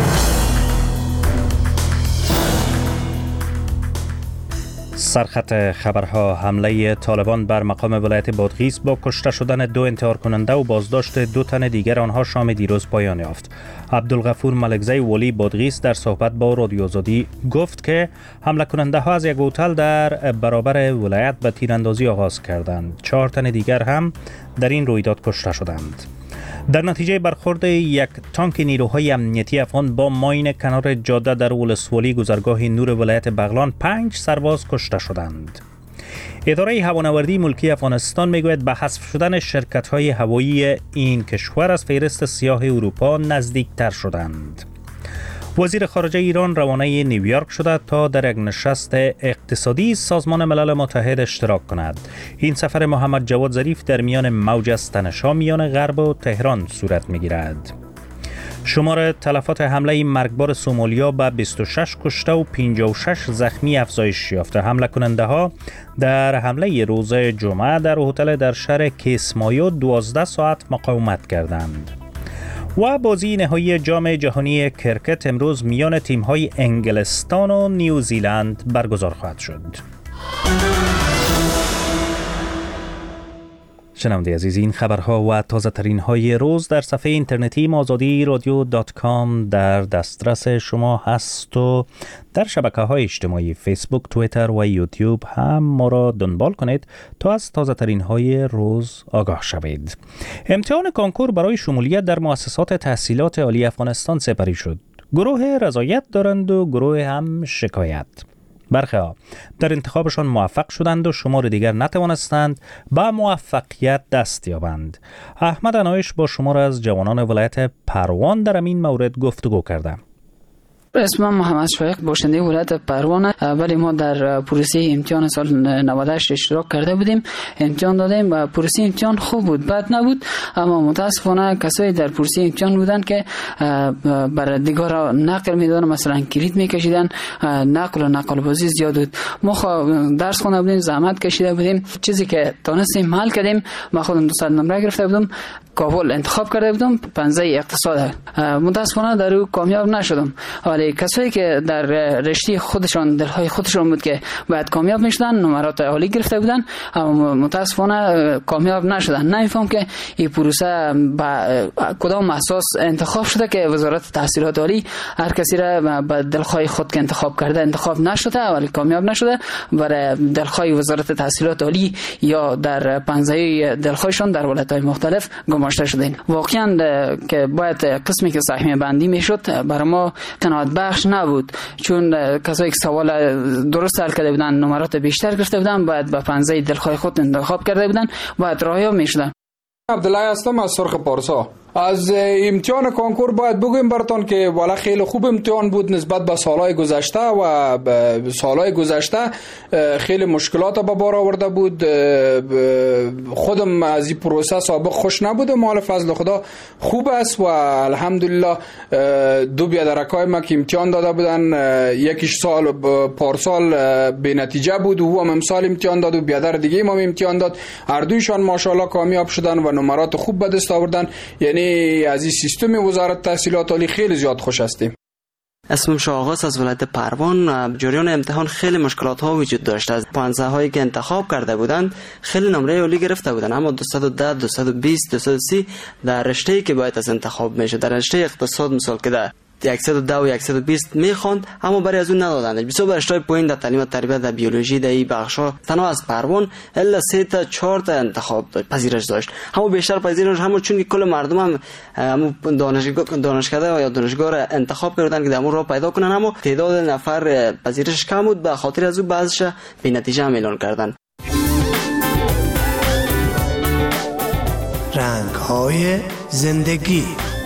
سرخط خبرها: حمله طالبان بر مقام ولایت بادغیس با کشته شدن 2 انتحار کننده و بازداشت 2 تن دیگر آنها شام دیروز پایان یافت. عبدالغفور ملکزی ولی بادغیس در صحبت با رادیو آزادی گفت که حمله کننده ها از یک هتل در برابر ولایت به تیراندازی آغاز کردند. 4 تن دیگر هم در این رویداد کشته شدند. در نتیجه برخورد یک تانک نیروهای امنیتی افغان با ماین کنار جاده در ولسوالی گذرگاه نور ولایت بغلان 5 سرباز کشته شدند. اداره هوانوردی ملکی افغانستان میگوید به حذف شدن شرکت‌های هوایی این کشور از فهرست سیاه اروپا نزدیکتر شدند. وزیر خارجه ایران روانه نیویورک شده تا در یک نشست اقتصادی سازمان ملل متحد اشتراک کند. این سفر محمد جواد ظریف در میان موج از تنش‌ها میان غرب و تهران صورت می‌گیرد. شمار تلفات حمله مرگبار سومالیا به 26 کشته و 56 زخمی افزایش یافته. حمله کننده ها در حمله روز جمعه در هتل در شهر کیسمایو 12 ساعت مقاومت کردند. و بازی نهایی جام جهانی کرکت امروز میان تیم‌های انگلستان و نیوزیلند برگزار خواهد شد. شنونده عزیز، این خبرها و تازه ترین های روز در صفحه اینترنتی mazadirodio.com در دسترس شما هست و در شبکه‌های اجتماعی فیسبوک، توییتر و یوتیوب هم ما را دنبال کنید تا از تازه ترین های روز آگاه شوید. امتحان کنکور برای شمولیت در مؤسسات تحصیلات عالی افغانستان سپری شد. گروه رضایت دارند و گروه هم شکایت. برخی‌ها در انتخابشان موفق شدند و شمار دیگر نتوانستند به موفقیت دست یابند. احمد انایش با شمار از جوانان ولایت پروان در این مورد گفتگو کرده. اسمم محمد شایق، باشنده ولایت پروان. ولی ما در پروسه امتحان سال 98 اشتراک کرده بودیم، امتحان دادیم و پروسه امتحان خوب بود، بد نبود، اما متاسفانه کسایی در پروسه امتحان بودن که برای دیگران نقل میدادن، مثلا کلید میکشیدن، نقل بازی زیاد بود. ما درس خونده بودیم، زحمت کشیده بودیم، چیزی که تونستیم حل کردیم. ما خودم 200 نمره گرفته بودم، کابل انتخاب کرده بودم، 15 اقتصاد. متاسفانه در او کامیاب نشدم. ولی کسایی که در رشته خودشان دلهای خودشان بود که باید کامیاب میشدن، نمرات عالی گرفته بودن، اما متاسفانه کامیاب نشدن. نمیفهم که این پروسه با کدام اساس انتخاب شده که وزارت تحصیلات عالی هر کسی را به دلخواه خود که انتخاب کرده انتخاب نشده ولی کامیاب نشده، برای دلخواه وزارت تحصیلات عالی یا در 15 دلخواهشان در ولایت‌های مختلف گماشته شدین. واقعا که باید قسمی که سهم بندی میشد برای ما قناعت بخش نبود، چون کسایی که سوال درست حل کرده بودن، نمرات بیشتر گرفته بودن، باید به 15 دلخواه خود انتخاب کرده بودن، باید راهیا میشدن. عبدالله هستم از سرخ پارسا. از امتحان کنکور باید بگویم براتون که والا خیلی خوب امتحان بود نسبت به سالهای گذشته و سالهای گذشته خیلی مشکلات به بار آورده بود. خودم از این پروسه سابق خوش نبودم، حال فضل خدا خوب است و الحمدلله. 2 بیادرکای ما که امتحان داده بودن، یکیش سال پارسال به نتیجه بود و هم امسال امتحان داد و بیادر دیگه ما امتحان داد، هر دویشان ماشاءالله کامیاب شدن و نمرات خوب به دست آوردن. یعنی از این سیستم وزارت تحصیلات عالی خیلی زیاد خوش هستیم. اسمم شاغاس از ولایت پروان. جریان امتحان خیلی مشکلات ها وجود داشت. از 15 هایی که انتخاب کرده بودند خیلی نمره عالی گرفته بودند، اما 210 220 230 در رشته‌ای که باید از انتخاب میشه، در رشته اقتصاد مثال که 110 و 120 میخواند، اما برای از اون ندادند. بسیار رشته پایین در تعلیم و تربیت در بیولوژی در این بخشا تنها از پروان الا 3 تا 4 تا انتخاب پذیرش داشت. اما بیشتر پذیرش هم چون که کل مردم هم دانشکده و یا دانشگاه را انتخاب کردند که در اون راه پیدا کنن، اما تعداد نفر پذیرش کم بود، به خاطر از اون بعضش به نتیجه هم اعلان کردند. رنگ‌های زندگی.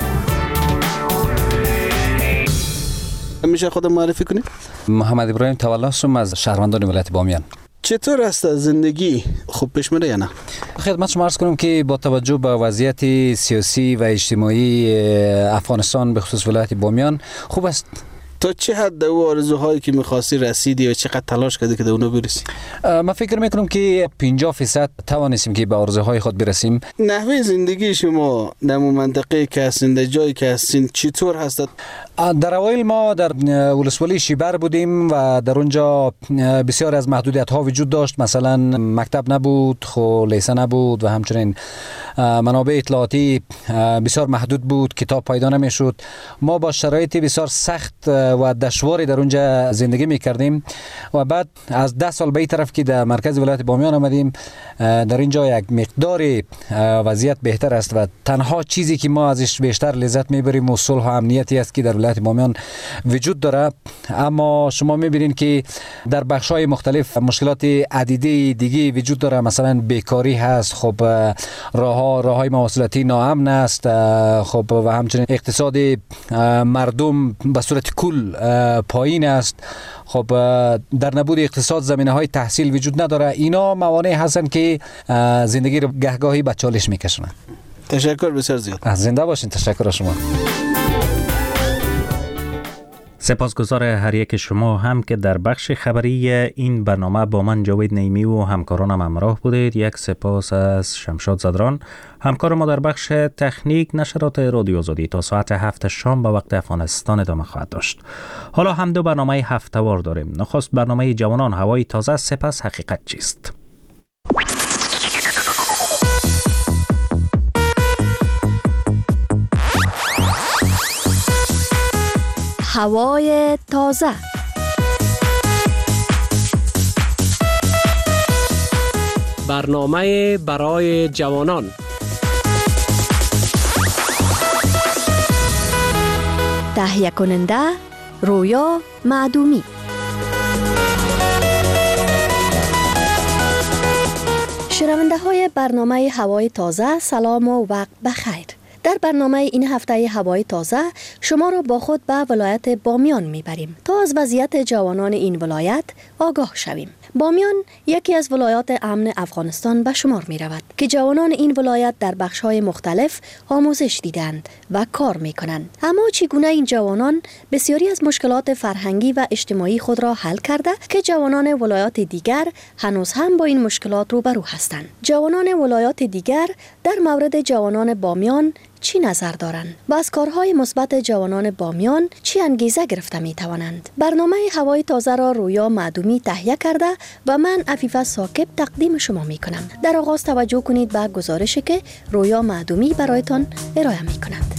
میشه خودم معرفی کنید؟ محمد ابراهیم تولاسم از شهروندان ولایت بامیان. چطور است زندگی؟ خوب پیش میره یا نه؟ خدمت شما عرض کنم که با توجه به وضعیت سیاسی و اجتماعی افغانستان به خصوص ولایت بامیان خوب است. تا چه حد در آرزوهایی که می‌خواستی رسیدی و چقدر تلاش کردی که در اونها برسی؟ من فکر میکنم که 50% توانستیم که به آرزوهای خود برسیم. نحوه زندگی شما در منطقه که هستین، در جایی که هستین چطور هست؟ در اوایل ما در ولسوالی شیبر بودیم و در اونجا بسیار از محدودیت ها وجود داشت. مثلا مکتب نبود، لیسه نبود و همچنین منابع اطلاعاتی بسیار محدود بود، کتاب پیدا نمیشد. ما با شرایط بسیار سخت و دشواری در اونجا زندگی میکردیم و بعد از 10 سال به این طرف که در مرکز ولایت بامیان آمدیم، در اینجا یک مقدار وضعیت بهتر است و تنها چیزی که ما ازش بیشتر لذت میبریم و صلح و امنیتی است که در ولایت بامیان وجود داره. اما شما میبینید که در بخش‌های مختلف مشکلات عدیده دیگه وجود داره. مثلا بیکاری هست، خب راه‌های مواصلاتی ناامن است، خب و همچنین اقتصاد مردم به صورت کل پایین است. خب در نبود اقتصاد زمینه‌های تحصیل وجود نداره. اینا موانع هستند که زندگی رو گهگاهی به چالش میکشونن. تشکر بسیار زیاد. زنده باشین. تشکر از شما. سپاسگزار هر یک شما هم که در بخش خبری این برنامه با من جاوید نیمی و همکارانم همراه بودید. یک سپاس از شمشاد زدران همکار ما در بخش تکنیک. نشرات رادیو آزادی تا ساعت 7 شام به وقت افغانستان ادامه خواهد داشت. حالا هم دو برنامه هفته‌وار داریم. نخست برنامه جوانان هوای تازه، سپس حقیقت چیست. هوای تازه. برنامه برای جوانان. تهیه کننده رویا معدومی. شنونده های برنامه هوای تازه، سلام و وقت بخیر. در برنامه این هفته هوای تازه شما را با خود به ولایت بامیان میبریم تا از وضعیت جوانان این ولایت آگاه شویم. بامیان یکی از ولایات امن افغانستان به شمار می رود که جوانان این ولایت در بخش‌های مختلف آموزش دیدند و کار می کنند. اما چگونه این جوانان بسیاری از مشکلات فرهنگی و اجتماعی خود را حل کرده که جوانان ولایات دیگر هنوز هم با این مشکلات روبرو هستند. جوانان ولایات دیگر در مورد جوانان بامیان چی نظر دارند و از کارهای مثبت جوانان بامیان چی انگیزه گرفته می توانند؟ برنامه هوای تازه را رویا معدومی تهیه کرده و من عفیفه ساکب تقدیم شما می کنم. در آغاز توجه کنید به گزارشی که رویا معدومی برایتان ارائه می کند.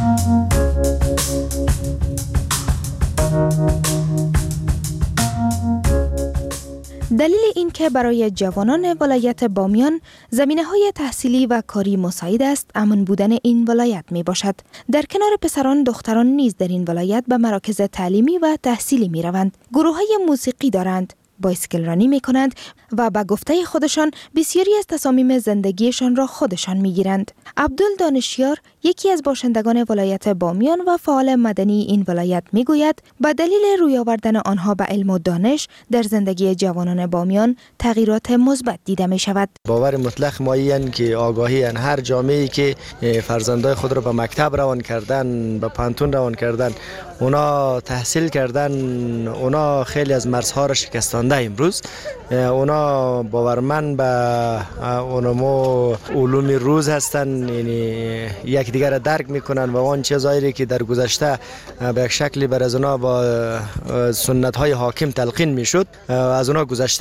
دلیل این که برای جوانان ولایت بامیان زمینه‌های تحصیلی و کاری مساعد است، امن بودن این ولایت می باشد. در کنار پسران، دختران نیز در این ولایت به مراکز تعلیمی و تحصیلی می روند. گروه‌های موسیقی دارند، بایسکل رانی می کنند و به گفته خودشان بسیاری از تصامیم زندگیشان را خودشان می گیرند. عبدال دانشیار، یکی از باشندگان ولایت بامیان و فعال مدنی این ولایت می گوید به دلیل روی آوردن آنها به علم و دانش در زندگی جوانان بامیان تغییرات مثبت دیده می شود. باور مطلق ما این که آگاهی هر جامعه‌ای که فرزندای خود را به مکتب روان کردن، به پانتون روان کردن، اونا تحصیل کردن، اونا خیلی از مرزها را شکستانده امروز. اونا باورمند به علوم روز هستن، یعنی یک دیگر را درک میکنن و آن چیزایی که در گذشته به یک شکلی بر از اونا با سنت های حاکم تلقین میشد از اونا گذشتن.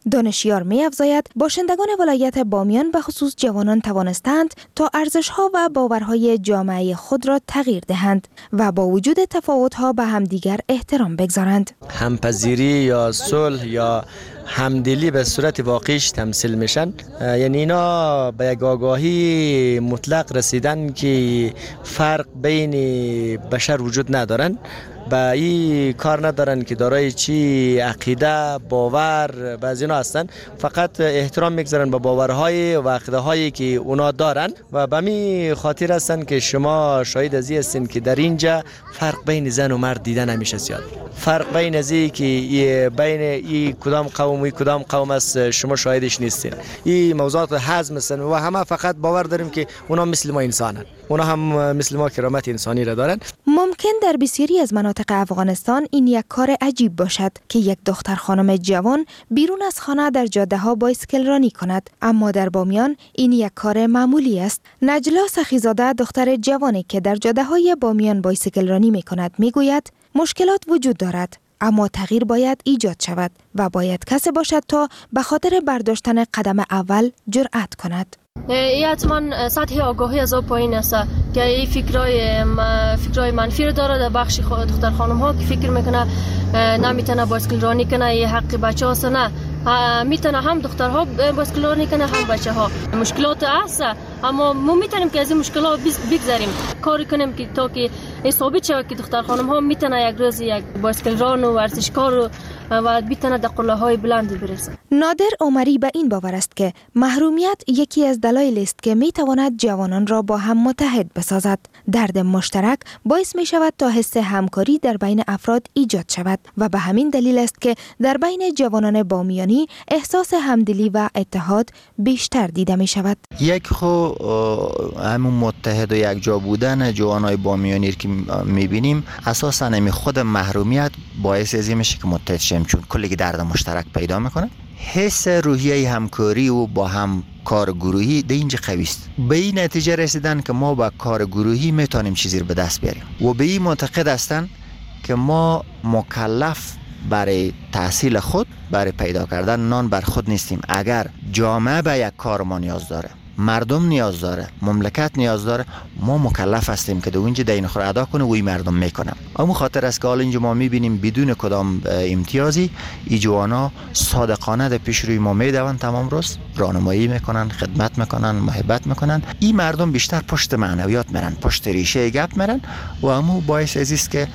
دانشیار می افزاید باشندگان ولایت بامیان به خصوص جوانان توانستند تا ارزش‌ها و باورهای جامعه خود را تغییر دهند و با وجود تفاوت‌ها به همدیگر احترام بگذارند. همپذیری یا صلح یا همدلی به صورت واقعیش تمثیل میشن، یعنی اینا به یک آگاهی مطلق رسیدن که فرق بین بشر وجود ندارن، به این کار ندارن که دارای چی عقیده باور بعضی اینا هستن، فقط احترام میگذارن به باورهای و عقیده هایی که اونا دارن و به می خاطر هستن که شما شاهد از این هستین که در اینجا فرق بین زن و مرد دیده نمیشه زیاد. فرق بین از این که بین این کدام قوم و کدام قوم است شما شاهدش نیستین. این موضوعات هضم هستن و همه فقط باور داریم که اونا مثل ما انسانن، اونا هم مثل ما کرامت انسانی را دارن. ممکن در بسیاری از مناطق افغانستان این یک کار عجیب باشد که یک دختر خانم جوان بیرون از خانه در جاده ها بایسکل رانی کند، اما در بامیان این یک کار معمولی است. نجلا سخیزاده دختر جوانی که در جاده های بامیان بایسکل رانی می کند می گوید مشکلات وجود دارد، اما تغییر باید ایجاد شود و باید کسی باشد تا به خاطر برداشتن قدم اول جرأت کند. این حتما سطح آگاهی از او پایین است که این فکرای منفی رو داره در بخش دختر خانم ها که فکر میکنه نمیتونه بایسکل رانی کنه، یه حق بچه هاست. نه، میتونه هم دخترها بایسکل رانی کنه هم بچه ها. مشکلات هست اما ما میتونیم که از این مشکلات بگذریم، کاری کنیم که تا که ثابت شود که دختر خانم ها میتونه یک روز یک بایسکل ران و ورزشکار و میتونه در قله های بلند برسه. نادر عمری به این باور است که محرومیت یکی از دلایل است که میتواند جوانان را با هم متحد بسازد. درد مشترک باعث می شود تا حس همکاری در بین افراد ایجاد شود و به همین دلیل است که در بین جوانان بامیانی احساس همدلی و اتحاد بیشتر دیده می شود. یک خو همون متحد و یک جا بودن جوانای بامیانی که میبینیم اساساً همین خود محرومیت باعث از این میشه که متحد شیم، چون کلی درد مشترک پیدا میکنه. حس روحیه همکاری و با هم کار گروهی در اینجا قوی است. به این نتیجه رسیدن که ما با کار گروهی میتونیم چیزی رو به دست بیاریم و به این معتقد هستن که ما مکلف برای تحصیل خود، برای پیدا کردن نان بر خود نیستیم. اگر جامعه به یک کار ما نیاز داره، مردم نیاز داره، مملکت نیاز داره، ما مکلف هستیم که اینجا دین خود ادا کنه و این مردم میکنه. اما خاطر است که حال اینجا ما میبینیم بدون کدام امتیازی ای جوانا صادقانه در پیش روی ما میدون، تمام روز راهنمایی میکنن، خدمت میکنن، محبت میکنن. این مردم بیشتر پشت معنویات میرن، پشت ریشه گپ میرن و همو باعث ازیست که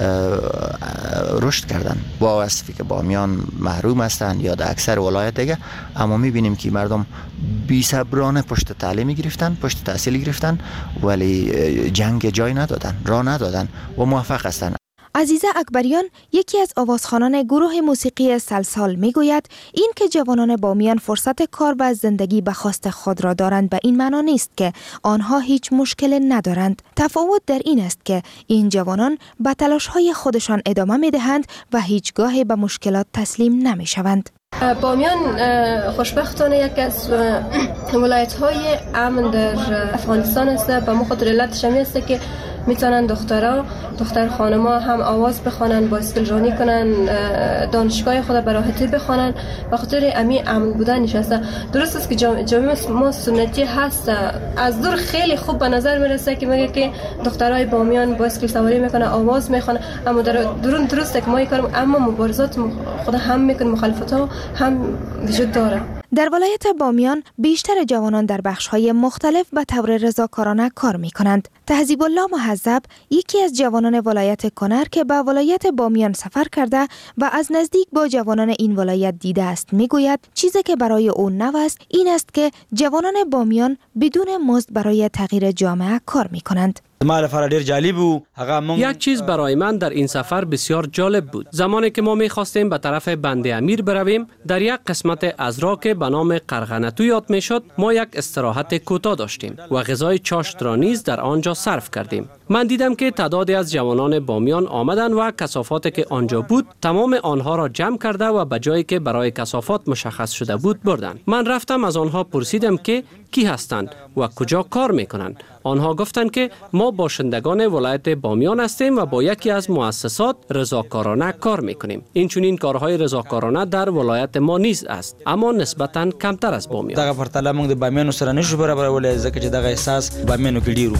رشد کردن. با وصفی که بامیان محروم هستند یا در اکثر ولایت دیگه، اما میبینیم که مردم بی صبرانه پشت تعلیم گرفتن، پشت تحصیل گرفتن، ولی جنگ جای ندادن، راه ندادن و موفق هستند. عزیزه اکبریان یکی از آوازخوانان گروه موسیقی سلسال میگوید این که جوانان بامیان فرصت کار و زندگی به خواست خود را دارند به این معنا نیست که آنها هیچ مشکل ندارند. تفاوت در این است که این جوانان به تلاش‌های خودشان ادامه میدهند و هیچگاه به مشکلات تسلیم نمیشوند. بامیان خوشبختانه یکی از ولایت‌های امن در افغانستان است. به مخاطر علتش هم است که میتونن دختر خانما هم آواز بخوانن، بایسکل رانی کنن، دانشگاه خود به راحتی بخوانن. به خاطر امن بودنش است. درست است که جامعه ما سنتی هست، از دور خیلی خوب به نظر میرسه که میگه که دخترای بامیان بایسکل سواری میکنن، آواز میخوانن، اما درون درسته که ما این کارم، اما مبارزات خود هم میکنه، مخالفت‌ها هم وجود داره. در ولایت بامیان بیشتر جوانان در بخش‌های مختلف به طور رضاکارانه کار می‌کنند. تهذیب الله محذب یکی از جوانان ولایت کنر که به ولایت بامیان سفر کرده و از نزدیک با جوانان این ولایت دیده است میگوید چیزی که برای او نو است این است که جوانان بامیان بدون مزد برای تغییر جامعه کار می‌کنند. یک چیز برای من در این سفر بسیار جالب بود. زمانی که ما می‌خواستیم به طرف بند امیر برویم، در یک قسمت از راه که به نام قرغنتو یاد می‌شد، ما یک استراحت کوتاه داشتیم و غذای چاشت را نیز در آنجا صرف کردیم. من دیدم که تعدادی از جوانان بامیان آمدن و کثافاتی که آنجا بود تمام آنها را جمع کرده و به جایی که برای کثافات مشخص شده بود بردند. من رفتم از آنها پرسیدم که کی هستند و کجا کار میکنند. آنها گفتند که ما باشندگان ولایت بامیان هستیم و با یکی از مؤسسات رضاکارانه کار میکنیم. این چنین کارهای رضاکارانه در ولایت ما نیز است، اما نسبتاً کمتر از بامیان. دغه پرتله موږ د بامیانو سره نشو برابرولای، ځکه چې دغه احساس بامیانو کې ډیرو.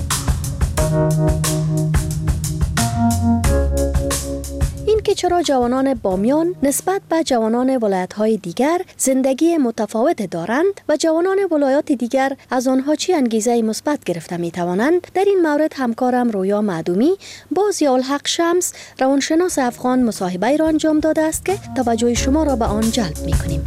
این که چرا جوانان بامیان نسبت به جوانان ولایت‌های دیگر زندگی متفاوت دارند و جوانان ولایات دیگر از آنها چی انگیزه مثبت گرفته می‌توانند، در این مورد همکارم رویا معدومی با ضیاءالحق شمس روانشناس افغان مصاحبه را انجام داده است که توجه شما را به آن جلب می‌کنیم.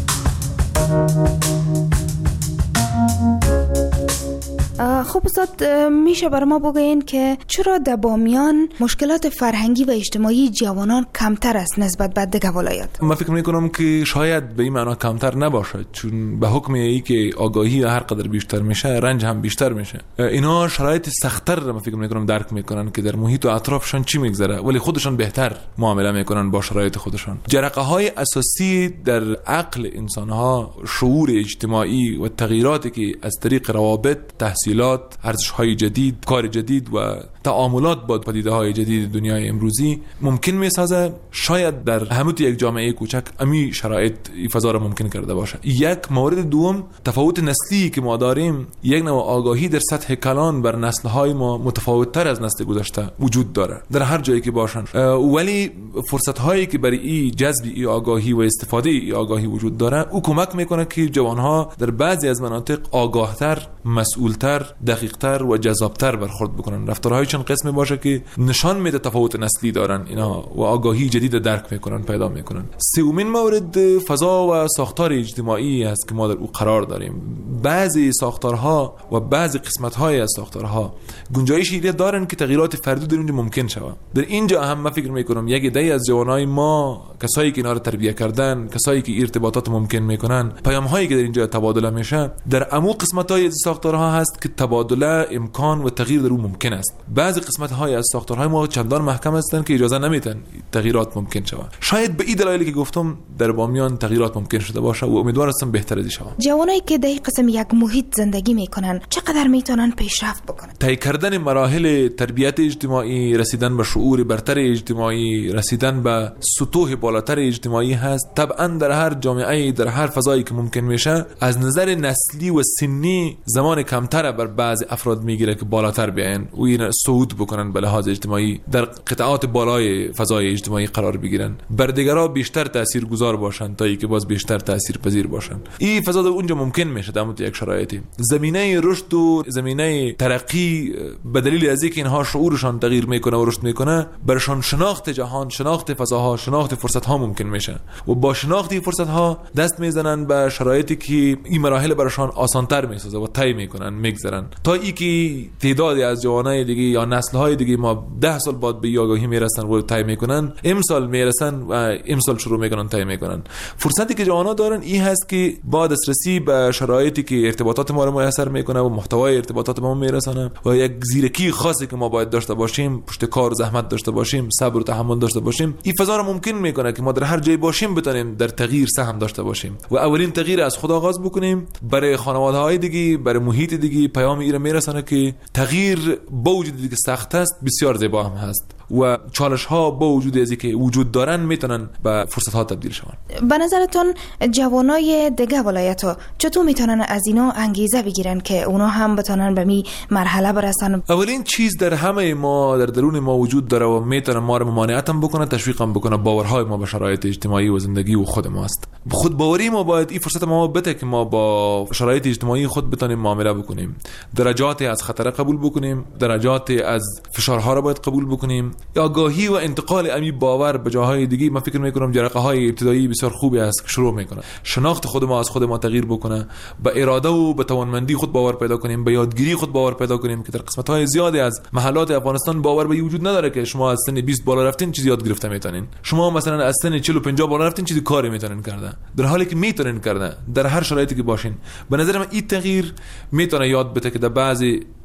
خب استاد، میشه بر ما بگوین که چرا در بامیان مشکلات فرهنگی و اجتماعی جوانان کمتر است نسبت به دیگر ولایات؟ من فکر میکنم که شاید به این معنا کمتر نباشد، چون به حکم ای که آگاهی هر قدر بیشتر میشه رنج هم بیشتر میشه. اینا شرایط سخت‌تر رو من فکر میکنم درک میکنن که در محیط و اطرافشان چی میگذره، ولی خودشان بهتر معامله میکنن با شرایط خودشان. جرقه های اساسی در عقل انسان ها شعور اجتماعی و تغییراتی که از طریق روابط، تحصیلات، ارزش‌های جدید، کار جدید و تعاملات با پدیده‌های جدید دنیای امروزی ممکن می‌سازه. شاید در همت یک جامعه کوچک امی شرایط فضا را ممکن کرده باشه. یک مورد دوم، تفاوت نسلی که ما داریم، یک نوع آگاهی در سطح کلان بر نسل‌های ما متفاوت‌تر از نسل گذشته وجود داره در هر جایی که باشن، ولی فرصت‌هایی که برای این جذب این آگاهی و استفاده این آگاهی وجود داره او کمک می‌کنه که جوان‌ها در بعضی از مناطق آگاه‌تر، مسئول‌تر، دقیق‌تر و جذاب‌تر برخورد بکنن. رفتارهایشان قسمی باشه که نشان میده تفاوت نسلی دارن اینا و آگاهی جدید درک میکنن، پیدا میکنن. سومین مورد فضا و ساختار اجتماعی است که ما در او قرار داریم. بعضی ساختارها و بعضی قسمت‌های از ساختارها گنجایش ایده دارن که تغییرات فردی در اونجا ممکن شود. در اینجا هم من فکر میکنم یک عده از جوانای ما، کسایی که اینا رو تربیت کردن، کسایی که ارتباطات ممکن میکنن، پیام‌هایی که در اینجا تبادله میشه در عمق قسمت‌های از ساختارها هست که تبادله امکان و تغییر در اون ممکن است. بعضی قسمت‌های از ساختارهای ما چندان محکم هستند که اجازه نمیدن تغییرات ممکن شود. شاید به این دلایلی که گفتم در بامیان تغییرات ممکن شده باشه و امیدوار هستم بهتر از این شود. جوانایی که در این قسم یک محیط زندگی میکنن چقدر میتونن پیشرفت بکنن؟ طی کردن مراحل تربیت اجتماعی، رسیدن به شعور برتر اجتماعی، رسیدن به سطوح بالاتر اجتماعی هست. طبعا در هر جامعه، در هر فضایی که ممکن میشه، از نظر نسلی و سنی زمان کمتر بر بعضی افراد میگیره که بالاتر بیاین و این صعود بکنن به لحاظ اجتماعی، در قطعات بالای فضای اجتماعی قرار بگیرن، بر دیگرها بیشتر تاثیرگذار باشن تا اینکه باز بیشتر تاثیرپذیر باشن. این فضا در اونجا ممکن میشه در یک شرایطی. زمینه رشد و زمینه ترقی به دلیل از اینکه اینها شعورشان تغییر میکنه و رشد میکنه، برشان شناخت جهان، شناخت فضاها، شناخت فرصت ها ممکن میشه و با شناخت این فرصت ها دست میزنن به شرایطی که این مراحل برشان آسانتر میسازه و طی میکنن، میگذرن تا اینکه تعدادی از جوانای دیگه یا نسل‌های دیگه ما 10 سال بعد به آگاهی میرسن و طی میکنن، امسال میرسن و امسال شروع میکنن طی میکنن. فرصتی که جوانان دارن این هست که با دسترسی به شرایطی که ارتباطات ما رو میسر میکنه و محتوای ارتباطات ما میرسونه و یک زیرکی خاصی که ما باید داشته باشیم، پشت کار و زحمت داشته باشیم، صبر و تحمل داشته باشیم، این فضا رو ممکن میکنه که ما در هر جای باشیم بتونیم در تغییر سهم داشته باشیم و اولین تغییر از خود آغاز بکنیم. برای خانواده‌های دیگه، برای محیط دیگه پیام ایره میرسونه که تغییر با وجود دیگه سخت است، بسیار زیبا هم هست و چالش ها با وجود ازی که وجود دارن میتونن به فرصت ها تبدیل شون. به نظرتون جوانای دیگه ولایت ها چطور میتونن از اینا انگیزه بگیرن که اونا هم بتونن به می مرحله برسن؟ اولین چیز در همه ما، در درون ما وجود داره و میتونه ما رو ممانعت هم بکنه، تشویق هم بکنه. باورهای ما به شرایط اجتماعی و زندگی و خود ما است. خود باوری ما باید این فرصت ما بده که ما با شرایط اجتماعی خود بتونیم معامله بکنیم، درجات از خطر قبول بکنیم، درجات از فشارها رو باید قبول بکنیم. آگاهی و انتقال امی باور به جاهای دیگه من فکر میکنم جرقه های ابتدایی بسیار خوبی است که شروع میکنه. شناخت خود ما از خود ما تغییر بکنه، به اراده و به توانمندی خود باور پیدا کنیم، به یادگیری خود باور پیدا کنیم که در قسمت های زیادی از محلات افغانستان باور به وجود نداره که شما از سن 20 بالا رفتین چیزی یاد گرفته میتونین، شما مثلا از سن 40 و 50 بالا رفتین چیزی کاری میتونین کردن، در حالی که میتونین کردن در هر شرایطی که باشین. به نظر من این تغییر میتونه یاد بده که در بعضی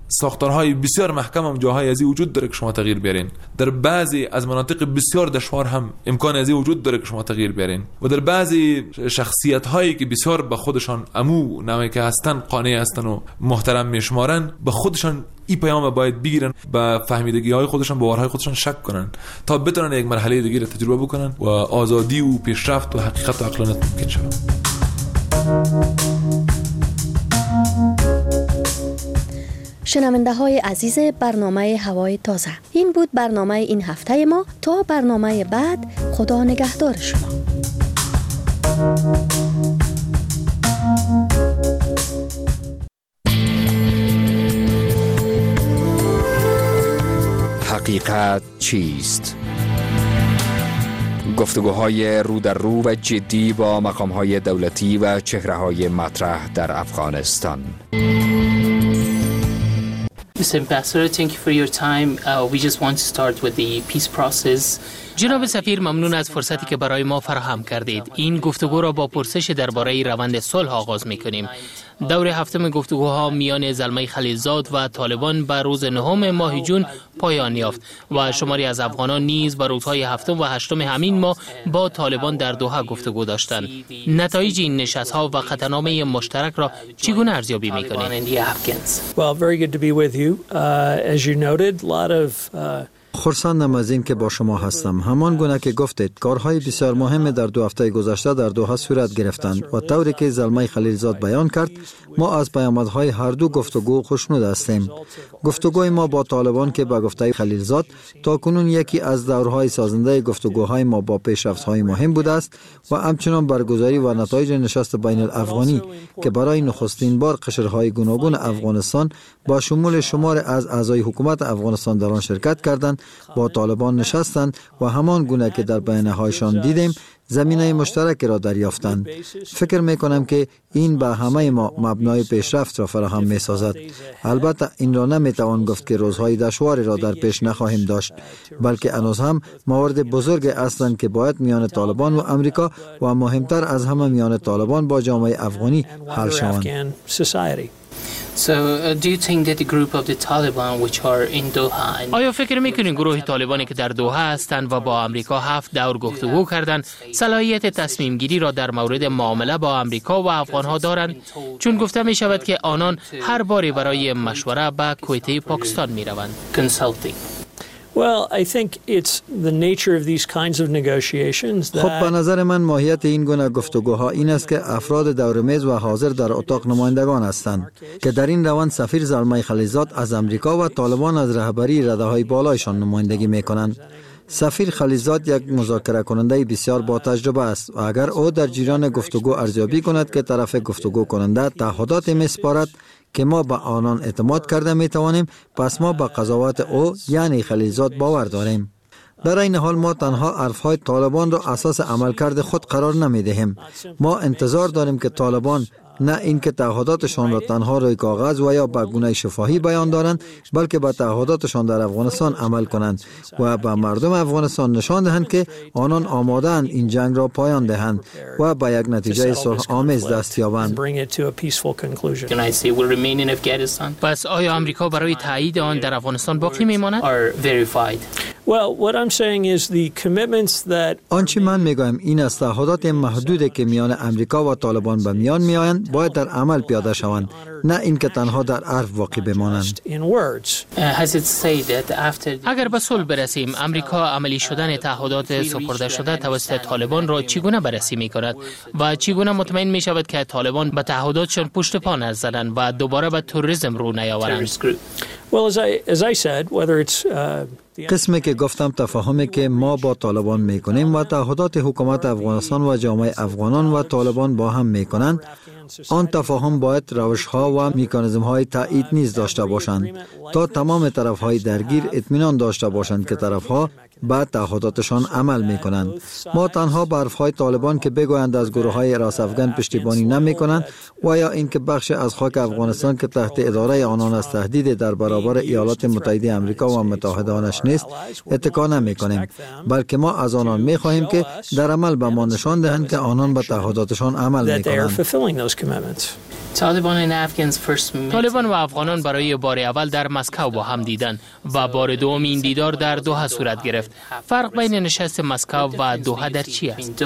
ساختارهای بسیار محکم هم جاهای ازی وجود داره که شما تغییر بیارین. در بعضی از مناطق بسیار دشوار هم امکان ازی وجود داره که شما تغییر بیارین و در بعضی شخصیت هایی که بسیار به خودشان امو نوعی که هستن قانع هستن و محترم میشمارن، به خودشان این پیام باید بگیرن، به فهمیدگی های خودشان، باورهای خودشان شک کنن تا بتونن یک مرحله دیگه رو تجربه بکنن و آزادی و پیشرفت و حقیقت و عقلانیت ممکن شود. شنونده های عزیز برنامه هوای تازه، این بود برنامه این هفته ما. تا برنامه بعد، خدا نگهدار شما. حقیقت چیست؟ گفتگوهای رو در رو و جدی با مقامهای دولتی و چهره‌های مطرح در افغانستان. Mr. Ambassador, thank you for your time. We just want to start with the peace process. جناب سفیر، ممنون از فرصتی که برای ما فراهم کردید. این گفتگو را با پرسش درباره روند صلح آغاز می‌کنیم. دور هفتم گفتگوها میان زلمه خلیلزاد و طالبان به روز 9 ماه جون پایان یافت و شماری از افغانان نیز به روزهای 7 و 8 همین ماه با طالبان در دوحه گفتگو داشتند. نتایج این نشست‌ها و قطعنامه مشترک را چگونه ارزیابی می‌کنید؟ Well, very good to be with you. As you noted, a lot of خرسندم از این که با شما هستم. همان گونه که گفتید، کارهای بسیار مهم در 2 هفته گذشته در دوحه صورت گرفتند و طوری که زلمه خلیلزاد بیان کرد، ما از پیامدهای هر دو گفتگو خوشنود هستیم. گفتگوی ما با طالبان که به گفته خلیلزاد تاکنون یکی از دورهای سازنده گفتگوهای ما با پیشرفت‌های مهم بوده است و همچنان برگزاری و نتایج نشست بین الافغانی که برای نخستین بار قشرهای گوناگون افغانستان با شمول شمار از اعضای حکومت افغانستان در آن شرکت کردند، با طالبان نشستند و همان گونه که در بیانیه‌هایشان دیدیم زمینه مشترک را دریافتند. فکر می‌کنم که این به همه ما مبنای پیشرفت را فراهم می‌سازد. البته این را نمی‌توان گفت که روزهای دشواری را در پیش نخواهیم داشت، بلکه هنوز هم موارد بزرگ هستند که باید میان طالبان و امریکا و مهمتر از همه میان طالبان با جامعه افغانی حل شوند. آیا فکر میکنین گروه طالبانی که در دوحه هستند و با امریکا 7 دور گفتگو کردند صلاحیت تصمیم گیری را در مورد معامله با امریکا و افغانها دارند؟ چون گفته می شود که آنان هر باری برای مشوره به کویته پاکستان می روند. Well, I think it's the nature of these kinds of negotiations that خب به نظر من ماهیت این گونه گفتگوها این است که افراد دور میز و حاضر در اتاق نمایندگان هستند که در این روند سفیر زلمه خلیلزاد از امریکا و طالبان از رهبری رده‌های بالایشان نمایندگی می‌کنند. سفیر خلیلزاد یک مذاکره کننده بسیار با تجربه است و اگر او در جریان گفتگو ارزیابی کند که طرف گفتگو کننده تعهدات می‌سپارد که ما به آنان اعتماد کرده می توانیم، پس ما به قضاوت او یعنی خلیلزاد باور داریم. در این حال ما تنها حرفهای طالبان را اساس عملکرد خود قرار نمی دهیم. ما انتظار داریم که طالبان نه اینکه تعهداتشان را تنها روی کاغذ و یا به گونه شفاهی بیان دارند، بلکه به تعهداتشان در افغانستان عمل کنند و به مردم افغانستان نشان دهند که آنان آماده‌اند این جنگ را پایان دهند و به یک نتیجه صلح آمیز دست یابند. پس آیا آمریکا برای تایید آن در افغانستان باقی میماند؟ آنچه من میگویم این است تعهدات محدودی که میان امریکا و طالبان به میان میآیند باید در عمل پیاده شوند، نه اینکه تنها در حرف باقی بمانند. اگر به صلح برسیم، امریکا عملی شدن تعهدات سپرده شده توسط طالبان را چگونه بررسی می‌کند و چگونه مطمئن می‌شود که طالبان به تعهداتشان پشت پا نزنند و دوباره به تروریسم رو نیاورند؟ قسمی که گفتم تفاهمی که ما با طالبان میکنیم و تعهدات حکومت افغانستان و جامعه افغانان و طالبان با هم میکنند، آن تفاهم باید روش‌ها و مکانیزم‌های تایید نیز داشته باشند تا تمام طرف‌های درگیر اطمینان داشته باشند که طرف‌ها به تعهداتشان عمل می کنند. ما تنها به حرفهای طالبان که بگویند از گروه های راست افغان پشتیبانی نمی کنند و یا اینکه بخش از خاک افغانستان که تحت اداره آنان از تهدید در برابر ایالات متحده آمریکا و متحدانش نیست اتکا نمی کنیم، بلکه ما از آنان می خواهیم که در عمل به ما نشان دهند که آنان به تعهداتشان عمل می کنند. طالبان و افغانان برای بار اول در مسکو با هم دیدند و بار دوم این دیدار در دوحه صورت گرفت. فرق بین نشست مسکو و دوحه در چی است؟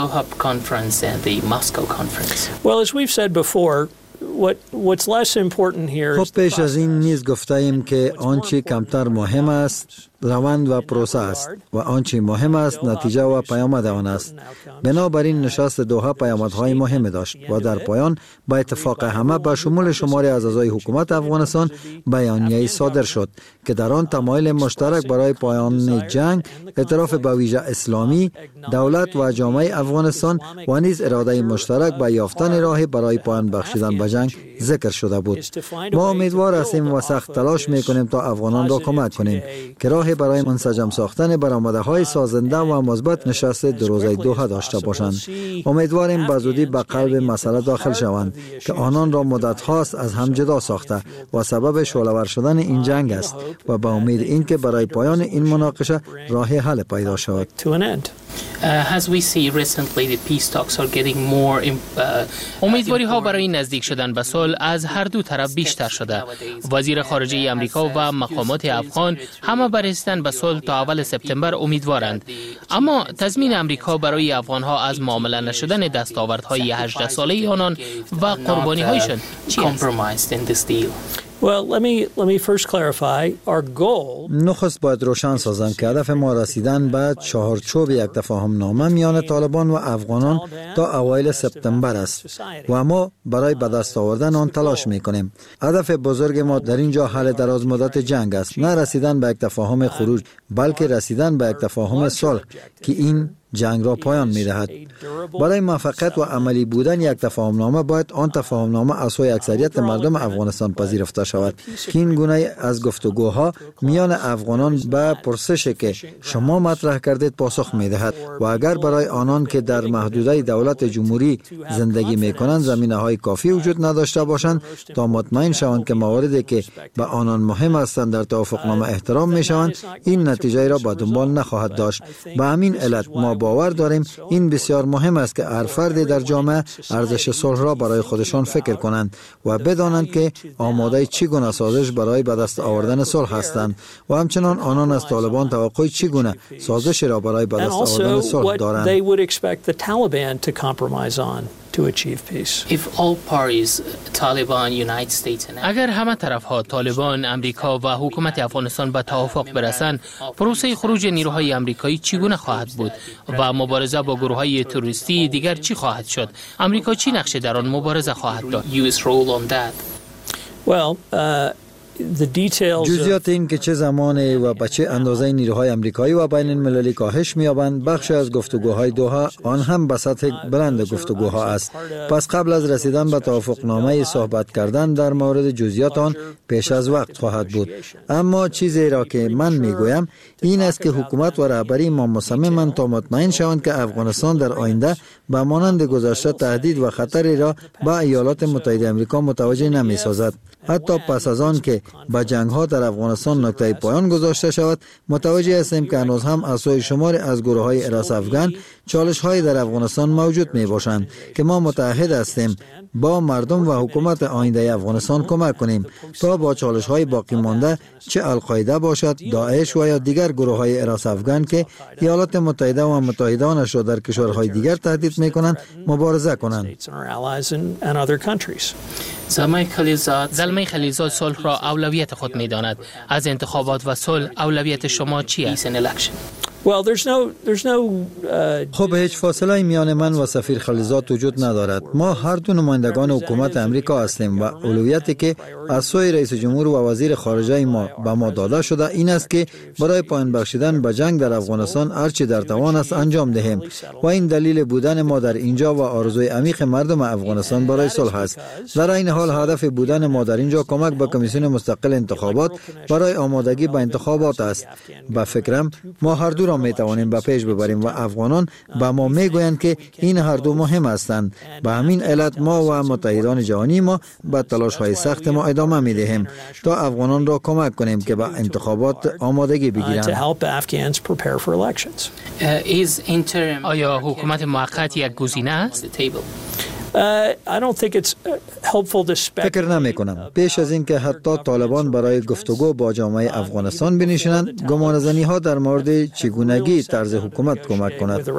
خب پیش از این نیز گفته ایم که آنچه کمتر مهم است روند و پروسه است و آنچه مهم است نتیجه و پیامد آن است. بنابراین نشست دوحه پیامدهای مهم داشت و در پایان با اتفاق همه به شمول شماری از اعضای حکومت افغانستان بیانیه‌ای صادر شد که در آن تمایل مشترک برای پایان جنگ، اعتراف به ویژه اسلامی، دولت و جامعه افغانستان و نیز اراده مشترک به یافتن راهی برای پایان بخشیدن به جنگ ذکر شده بود. ما امیدوار هستیم و سخت تلاش می‌کنیم تا افغانان را کمک کنیم که راه برای منسجم ساختن برآمدهای سازنده و مثبت نشست دو روزه دوحه داشته باشند. امیدواریم به زودی به قلب مسئله داخل شوند که آنان را مدت هاست از هم جدا ساخته و سبب شعله‌ور شدن این جنگ است و به امید اینکه برای پایان این مناقشه راه حل پیدا شود. امیدواری ها برای نزدیک شدن به صلح از هر دو طرف بیشتر شده. وزیر خارجه آمریکا و مقامات افغان همه بر رسیدن به صلح تا اول سپتامبر امیدوارند. اما تضمین آمریکا برای افغان ها از معامله نشدن دستاوردهای 18 ساله آنان و قربانی هایشان چی است؟ نخست باید روشن سازم که هدف ما رسیدن به چهارچوب یک تفاهم نامه میان طالبان و افغانان تا اوایل سپتامبر است و ما برای به دست آوردن آن تلاش میکنیم. هدف بزرگ ما در اینجا حل دراز مدت جنگ است، نه رسیدن به یک تفاهم خروج، بلکه رسیدن به یک تفاهم صلح که این جنگ را پایان می دهد. برای موفقیت و عملی بودن یک تفاهم نامه باید آن تفاهم نامه از سوی اکثریت مردم افغانستان پذیرفته شود که این گونه از گفتگوها میان افغانان به پرسشی که شما مطرح کردید پاسخ می دهد و اگر برای آنان که در محدوده دولت جمهوری زندگی می کنند زمینه های کافی وجود نداشته باشند تا مطمئن شوند که مواردی که به آنان مهم هستند در توافق نامه احترام می شوند، این نتیجه را به دنبال نخواهد داشت. به همین علت ما باور داریم این بسیار مهم است که هر فردی در جامعه ارزش صلح را برای خودشان فکر کنند و بدانند که آماده چگونه سازش برای به دست آوردن صلح هستند و همچنان آنان از طالبان توقع چگونه سازش را برای به دست آوردن صلح دارند. اگر همه طرف ها طالبان، امریکا و حکومت افغانستان به توافق برسند، پروسه خروج نیروهای امریکایی چگونه خواهد بود و مبارزه با گروه های تروریستی دیگر چی خواهد شد؟ امریکا چی نقشه در آن مبارزه خواهد داشت؟ جزئیات این که چه زمانی و به چه اندازه نیروهای آمریکایی و بین المللی کاهش می‌یابند بخش از گفتگوهای دوحه آن هم به سطح بلند گفتگوها است. پس قبل از رسیدن به توافقنامه صحبت کردن در مورد جزئیات آن پیش از وقت خواهد بود. اما چیزی را که من میگویم این است که حکومت و رهبری ما مصممند تا مطمئن شوند که افغانستان در آینده به مانند گذشته تهدید و خطری را به ایالات متحده آمریکا متوجه نمی‌سازد. حتی پس از آن که با جنگ ها در افغانستان نقطه پایان گذاشته شود، متوجه هستیم که هنوز هم از سوی شماری از گروه های راست افغان چالش های در افغانستان موجود می باشند که ما متحد هستیم با مردم و حکومت آینده افغانستان کمک کنیم تا با چالش های باقی مانده چه القاعده باشد، داعش و یا دیگر گروه های راست افغان که ایالات متحده و متحدانش را در کشورهای دیگر تهدید می کنند مبارزه کنند. زلمه خلیلزاد صلح را اولویت خود می داند. از انتخابات و صلح اولویت شما چی است؟ خب هیچ فاصله میان من و سفیر خلیلزاد وجود ندارد. ما هر دو نمایندگان حکومت امریکا هستیم و اولویتی که از سوی رئیس جمهور و وزیر خارجه ما به ما داده شده این است که برای پایان بخشیدن به جنگ در افغانستان هرچی در توان است انجام دهیم و این دلیل بودن ما در اینجا و آرزوی عمیق مردم افغانستان برای صلح است. در این حال هدف بودن ما در اینجا کمک به کمیسیون مستقل انتخابات برای آمادگی به انتخابات است. به فکرم ما هر دو را می توانیم به پیش ببریم و افغانان به ما می گویند که این هر دو مهم هستند. به همین علت ما و متحدان جهانی ما به تلاش های سخت ما ادامه می دهیم تا افغانان را کمک کنیم که به انتخابات آمادگی بگیرند. آیا حکومت موقت یک گزینه است؟ فکر نمی کنم پیش از اینکه حتی طالبان برای گفتگو با جامعه افغانستان بنشینند گمانه‌زنی ها در مورد چگونگی طرز حکومت کمک کند.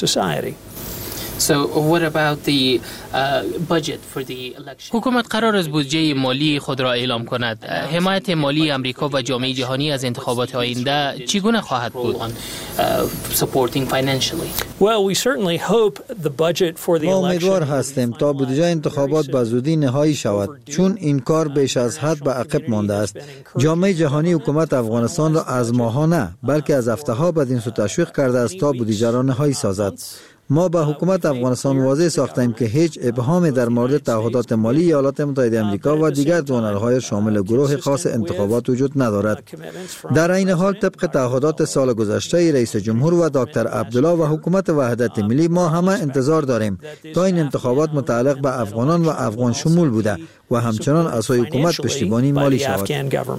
حکومت قرار است بودجه مالی خود را اعلام کند. حمایت مالی امریکا و جامعه جهانی از انتخابات آینده چگونه خواهد بود؟ ما امیدوار هستیم تا بودجه انتخابات به زودی نهایی شود، چون این کار بیش از حد به عقب مانده است. جامعه جهانی حکومت افغانستان را از ماه‌ها نه بلکه از هفته‌ها بدین سو تشویق کرده است تا بودجه را نهایی سازد. ما به حکومت افغانستان واضح ساختیم که هیچ ابهامی در مورد تعهدات مالی ایالات متحده آمریکا و دیگر دونرهای شامل گروه خاص انتخابات وجود ندارد. در این حال طبق تعهدات سال گذشته رئیس جمهور و دکتر عبدالله و حکومت وحدت ملی ما همه انتظار داریم تا این انتخابات متعلق به افغانان و افغان شمول بوده و همچنان از سوی حکومت پشتیبانی مالی شود.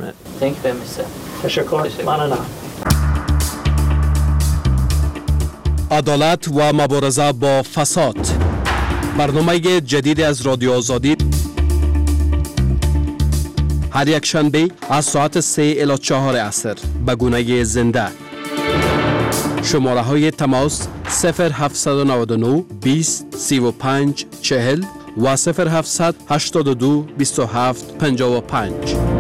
عدالت و مبارزه با فساد، برنامه جدید از رادیو آزادی، هر یک شنبه از ساعت 3 الی 4 عصر به گونه زنده. شماره های تماس 0799 20 35 40 و 0782 27 55.